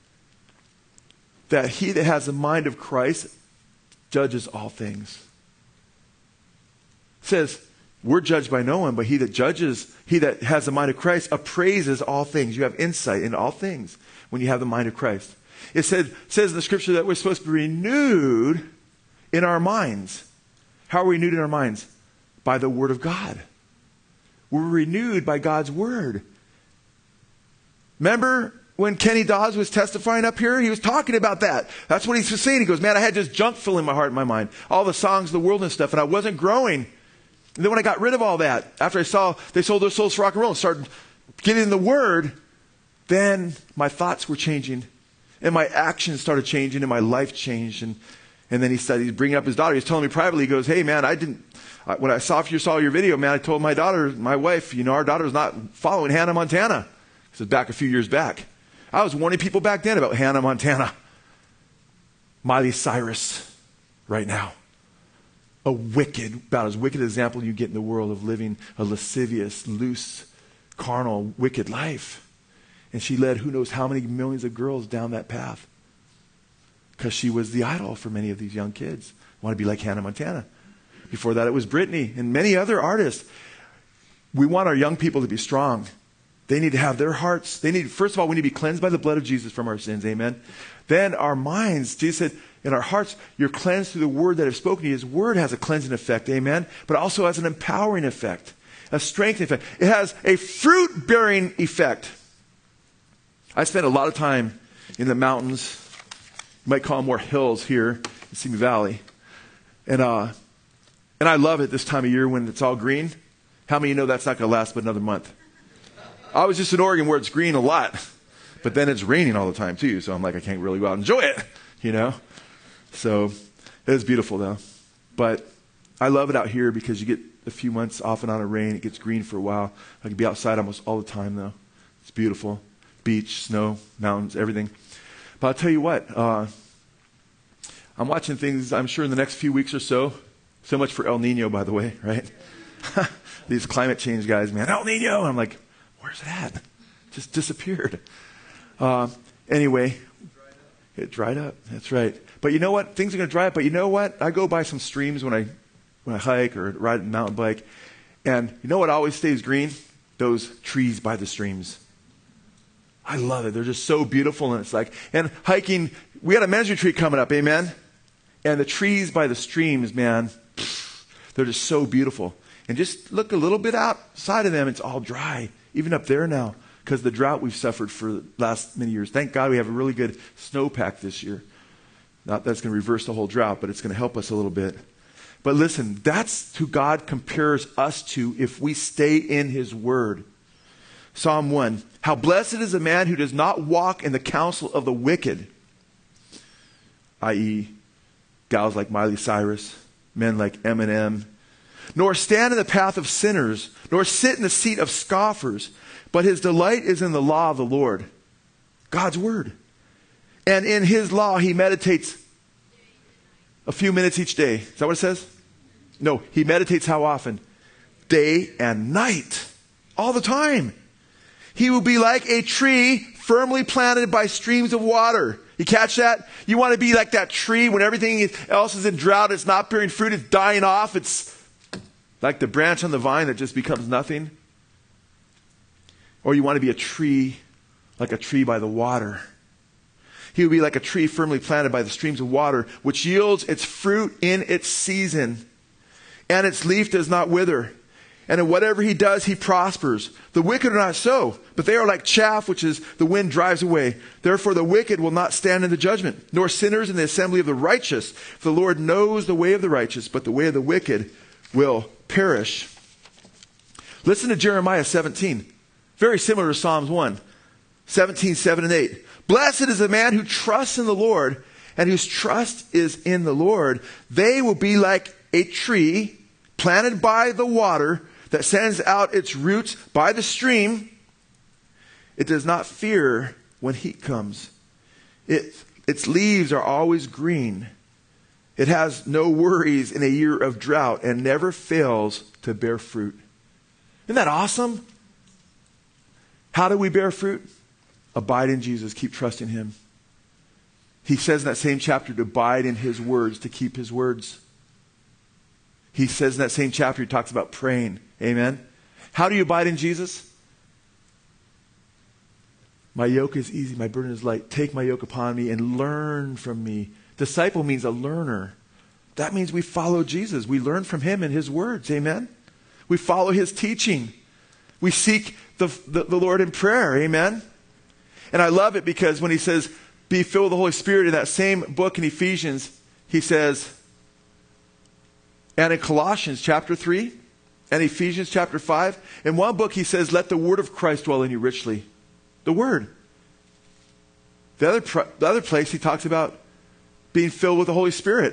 that he that has the mind of Christ judges all things. It says, We're judged by no one, but he that has the mind of Christ appraises all things. You have insight in all things when you have the mind of Christ. It says in the scripture that we're supposed to be renewed in our minds. How are we renewed in our minds? By the word of God. We're renewed by God's word. Remember when Kenny Dawes was testifying up here? He was talking about that. That's what he was saying. He goes, man, I had just junk filling my heart and my mind. All the songs of the world and stuff, and I wasn't growing. And then when I got rid of all that, after I saw they sold their souls for rock and roll and started getting in the word, then my thoughts were changing. And my actions started changing and my life changed. And then he's bringing up his daughter. He's telling me privately, he goes, hey man, when I saw your video, man, I told my wife, our daughter's not following Hannah Montana. This is back a few years back. I was warning people back then about Hannah Montana. Miley Cyrus right now. About as wicked example you get in the world of living a lascivious, loose, carnal, wicked life. And she led who knows how many millions of girls down that path. Because she was the idol for many of these young kids. Want to be like Hannah Montana. Before that it was Britney and many other artists. We want our young people to be strong. They need to have their hearts. First of all, we need to be cleansed by the blood of Jesus from our sins. Amen. Then our minds, Jesus said, in our hearts, you're cleansed through the word that I've spoken to you. His word has a cleansing effect. Amen. But also has an empowering effect. A strengthening effect. It has a fruit-bearing effect. I spent a lot of time in the mountains. You might call them more hills here in Simi Valley. And I love it this time of year when it's all green. How many of you know that's not going to last but another month? I was just in Oregon where it's green a lot. But then it's raining all the time too. So I'm like, I can't really go out and enjoy it, So it is beautiful though. But I love it out here because you get a few months off and on of rain. It gets green for a while. I can be outside almost all the time though. It's beautiful. Beach, snow, mountains, everything. But I'll tell you what, I'm watching things, I'm sure in the next few weeks or so. So much for El Nino, by the way, right? These climate change guys, man, El Nino. I'm like, where's it at? Just disappeared. Anyway, it dried up. That's right. But you know what? Things are going to dry up. But you know what? I go by some streams when I hike or ride a mountain bike. And you know what always stays green? Those trees by the streams. I love it. They're just so beautiful. And hiking, we got a ministry retreat coming up. Amen. And the trees by the streams, man, they're just so beautiful. And just look a little bit outside of them. It's all dry. Even up there now. Because the drought we've suffered for the last many years. Thank God we have a really good snowpack this year. Not that it's going to reverse the whole drought, but it's going to help us a little bit. But listen, that's who God compares us to if we stay in his word. Psalm 1. How blessed is a man who does not walk in the counsel of the wicked. I.e., gals like Miley Cyrus, men like Eminem. Nor stand in the path of sinners, nor sit in the seat of scoffers. But his delight is in the law of the Lord, God's word. And in his law he meditates a few minutes each day. Is that what it says? No, he meditates how often? Day and night. All the time. He will be like a tree firmly planted by streams of water. You catch that? You want to be like that tree when everything else is in drought, it's not bearing fruit, it's dying off. It's like the branch on the vine that just becomes nothing. Or you want to be a tree, like a tree by the water. He will be like a tree firmly planted by the streams of water, which yields its fruit in its season, and its leaf does not wither. And in whatever he does, he prospers. The wicked are not so, but they are like chaff which is the wind drives away. Therefore the wicked will not stand in the judgment, nor sinners in the assembly of the righteous. For the Lord knows the way of the righteous, but the way of the wicked will perish. Listen to Jeremiah 17. Very similar to Psalms 1. 17, 7 and 8. Blessed is the man who trusts in the Lord, and whose trust is in the Lord. They will be like a tree planted by the water that sends out its roots by the stream. It does not fear when heat comes. Its leaves are always green. It has no worries in a year of drought and never fails to bear fruit. Isn't that awesome? How do we bear fruit? Abide in Jesus. Keep trusting him. He says in that same chapter to abide in his words, to keep his words. He says in that same chapter, he talks about praying. Amen. How do you abide in Jesus? My yoke is easy, my burden is light. Take my yoke upon me and learn from me. Disciple means a learner. That means we follow Jesus. We learn from him and his words. Amen. We follow his teaching. We seek the Lord in prayer. Amen. And I love it because when he says, be filled with the Holy Spirit, in that same book in Ephesians, he says, and in Colossians chapter 3 and Ephesians chapter 5, in one book he says, let the word of Christ dwell in you richly. The word. The other place he talks about being filled with the Holy Spirit.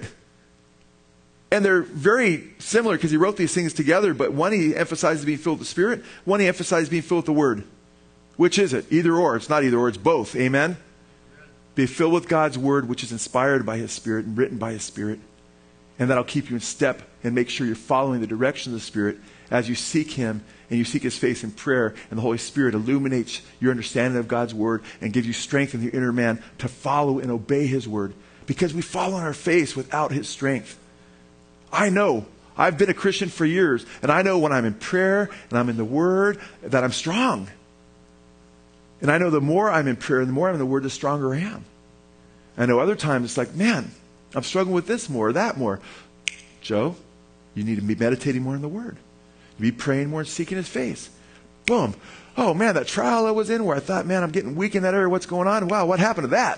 And they're very similar because he wrote these things together, but one he emphasizes being filled with the Spirit, one he emphasizes being filled with the Word. Which is it? Either or. It's not either or, it's both. Amen? Be filled with God's Word, which is inspired by his Spirit and written by his Spirit. And that'll keep you in step and make sure you're following the direction of the Spirit as you seek him and you seek his face in prayer, and the Holy Spirit illuminates your understanding of God's Word and gives you strength in your inner man to follow and obey his Word. Because we fall on our face without his strength. I know. I've been a Christian for years, and I know when I'm in prayer and I'm in the Word that I'm strong. And I know the more I'm in prayer and the more I'm in the Word, the stronger I am. I know other times it's like, man, I'm struggling with this more or that more. Joe, you need to be meditating more in the Word. Be praying more and seeking his face. Boom. Oh, man, that trial I was in where I thought, man, I'm getting weak in that area. What's going on? Wow, what happened to that?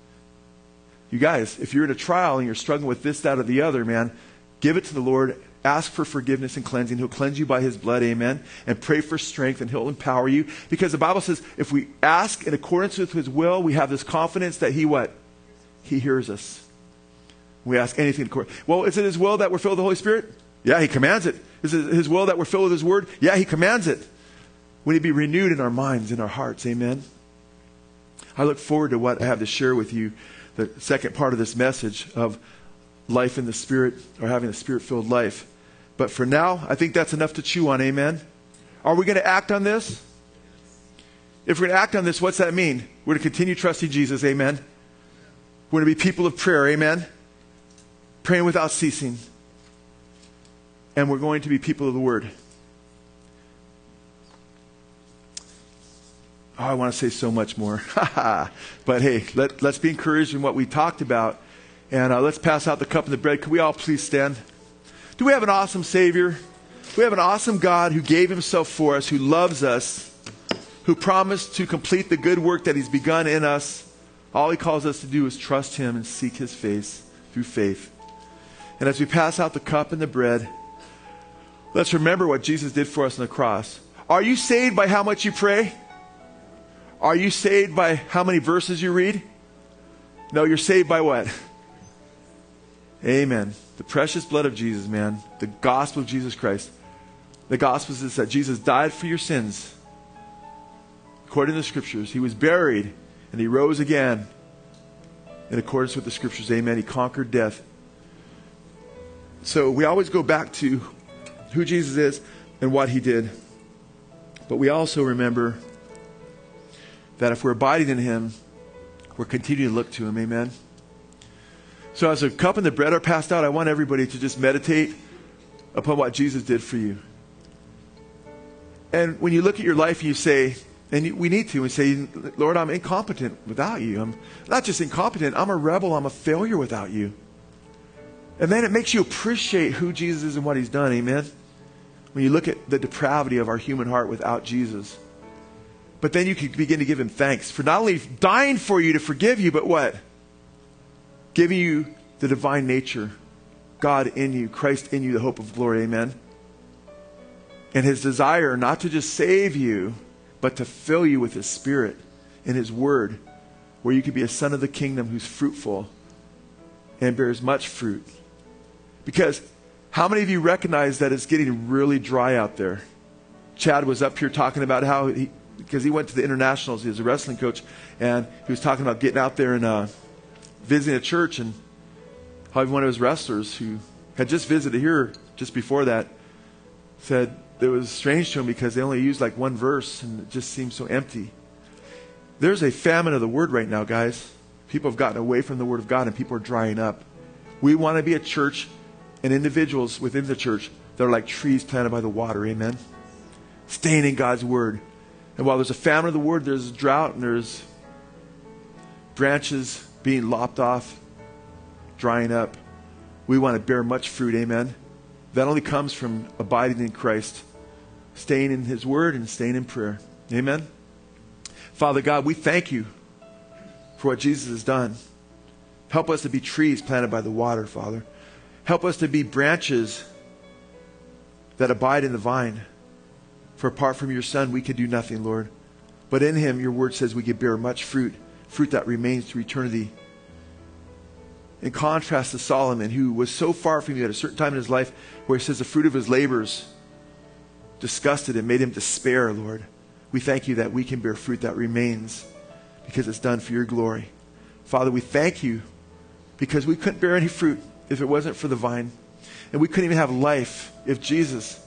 You guys, if you're in a trial and you're struggling with this, that, or the other, man, give it to the Lord. Ask for forgiveness and cleansing. He'll cleanse you by his blood, amen. And pray for strength, and he'll empower you. Because the Bible says if we ask in accordance with his will, we have this confidence that he what? He hears us. We ask anything according. Well, is it his will that we're filled with the Holy Spirit? Yeah, he commands it. Is it his will that we're filled with his Word? Yeah, he commands it. We need to be renewed in our minds, in our hearts, amen. I look forward to what I have to share with you, the second part of this message of life in the Spirit, or having a Spirit-filled life. But for now, I think that's enough to chew on, amen? Are we going to act on this? If we're going to act on this, what's that mean? We're going to continue trusting Jesus, amen? We're going to be people of prayer, amen? Praying without ceasing. And we're going to be people of the Word. Oh, I want to say so much more. But hey, let's be encouraged in what we talked about. And let's pass out the cup and the bread. Could we all please stand? Do we have an awesome Savior? We have an awesome God who gave himself for us, who loves us, who promised to complete the good work that he's begun in us. All he calls us to do is trust him and seek his face through faith. And as we pass out the cup and the bread, let's remember what Jesus did for us on the cross. Are you saved by how much you pray? Are you saved by how many verses you read? No, you're saved by what? Amen. The precious blood of Jesus, man. The gospel of Jesus Christ. The gospel is that Jesus died for your sins. According to the scriptures. He was buried and he rose again. In accordance with the scriptures. Amen. He conquered death. So we always go back to who Jesus is and what he did. But we also remember that if we're abiding in him, we're continuing to look to him. Amen. So as the cup and the bread are passed out, I want everybody to just meditate upon what Jesus did for you. And when you look at your life and you say, and we need to, we say, Lord, I'm incompetent without you. I'm not just incompetent, I'm a rebel, I'm a failure without you. And then it makes you appreciate who Jesus is and what he's done. Amen. When you look at the depravity of our human heart without Jesus. But then you can begin to give him thanks for not only dying for you to forgive you, but what? Giving you the divine nature. God in you, Christ in you, the hope of glory. Amen. And his desire not to just save you, but to fill you with his Spirit and his Word, where you can be a son of the kingdom who's fruitful and bears much fruit. Because how many of you recognize that it's getting really dry out there? Chad was up here talking about how because he went to the internationals, he was a wrestling coach, and he was talking about getting out there and visiting a church, and how one of his wrestlers who had just visited here just before that said it was strange to him because they only used like one verse and it just seemed so empty. There's a famine of the Word right now, guys. People have gotten away from the Word of God and people are drying up. We want to be a church and individuals within the church that are like trees planted by the water. Amen. Staying in God's word. And while there's a famine of the word, there's drought and there's branches being lopped off, drying up. We want to bear much fruit. Amen. That only comes from abiding in Christ, staying in his word and staying in prayer. Amen. Father God, we thank you for what Jesus has done. Help us to be trees planted by the water, Father. Help us to be branches that abide in the vine. For apart from your Son, we can do nothing, Lord. But in him, your word says we can bear much fruit, fruit that remains through eternity. In contrast to Solomon, who was so far from you at a certain time in his life, where he says the fruit of his labors disgusted him, made him despair, Lord. We thank you that we can bear fruit that remains because it's done for your glory. Father, we thank you because we couldn't bear any fruit if it wasn't for the vine. And we couldn't even have life if Jesus,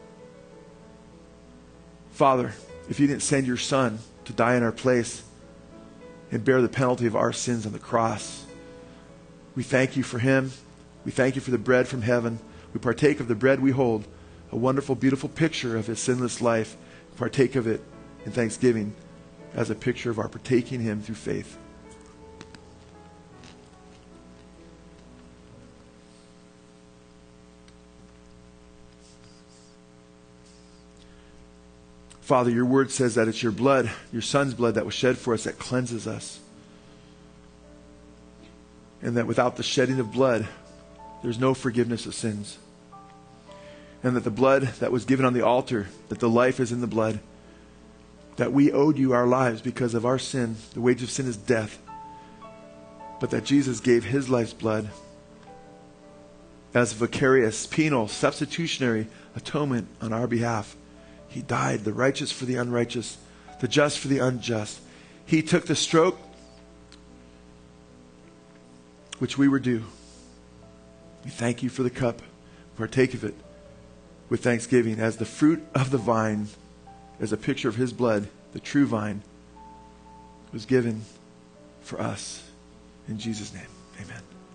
Father, if you didn't send your Son to die in our place and bear the penalty of our sins on the cross. We thank you for him. We thank you for the bread from heaven. We partake of the bread we hold, a wonderful, beautiful picture of his sinless life. Partake of it in thanksgiving as a picture of our partaking him through faith. Father, your word says that it's your blood, your Son's blood that was shed for us that cleanses us. And that without the shedding of blood, there's no forgiveness of sins. And that the blood that was given on the altar, that the life is in the blood, that we owed you our lives because of our sin. The wage of sin is death. But that Jesus gave his life's blood as vicarious, penal, substitutionary atonement on our behalf. He died, the righteous for the unrighteous, the just for the unjust. He took the stroke which we were due. We thank you for the cup. Partake of it with thanksgiving as the fruit of the vine, as a picture of his blood, the true vine, was given for us. In Jesus' name, amen.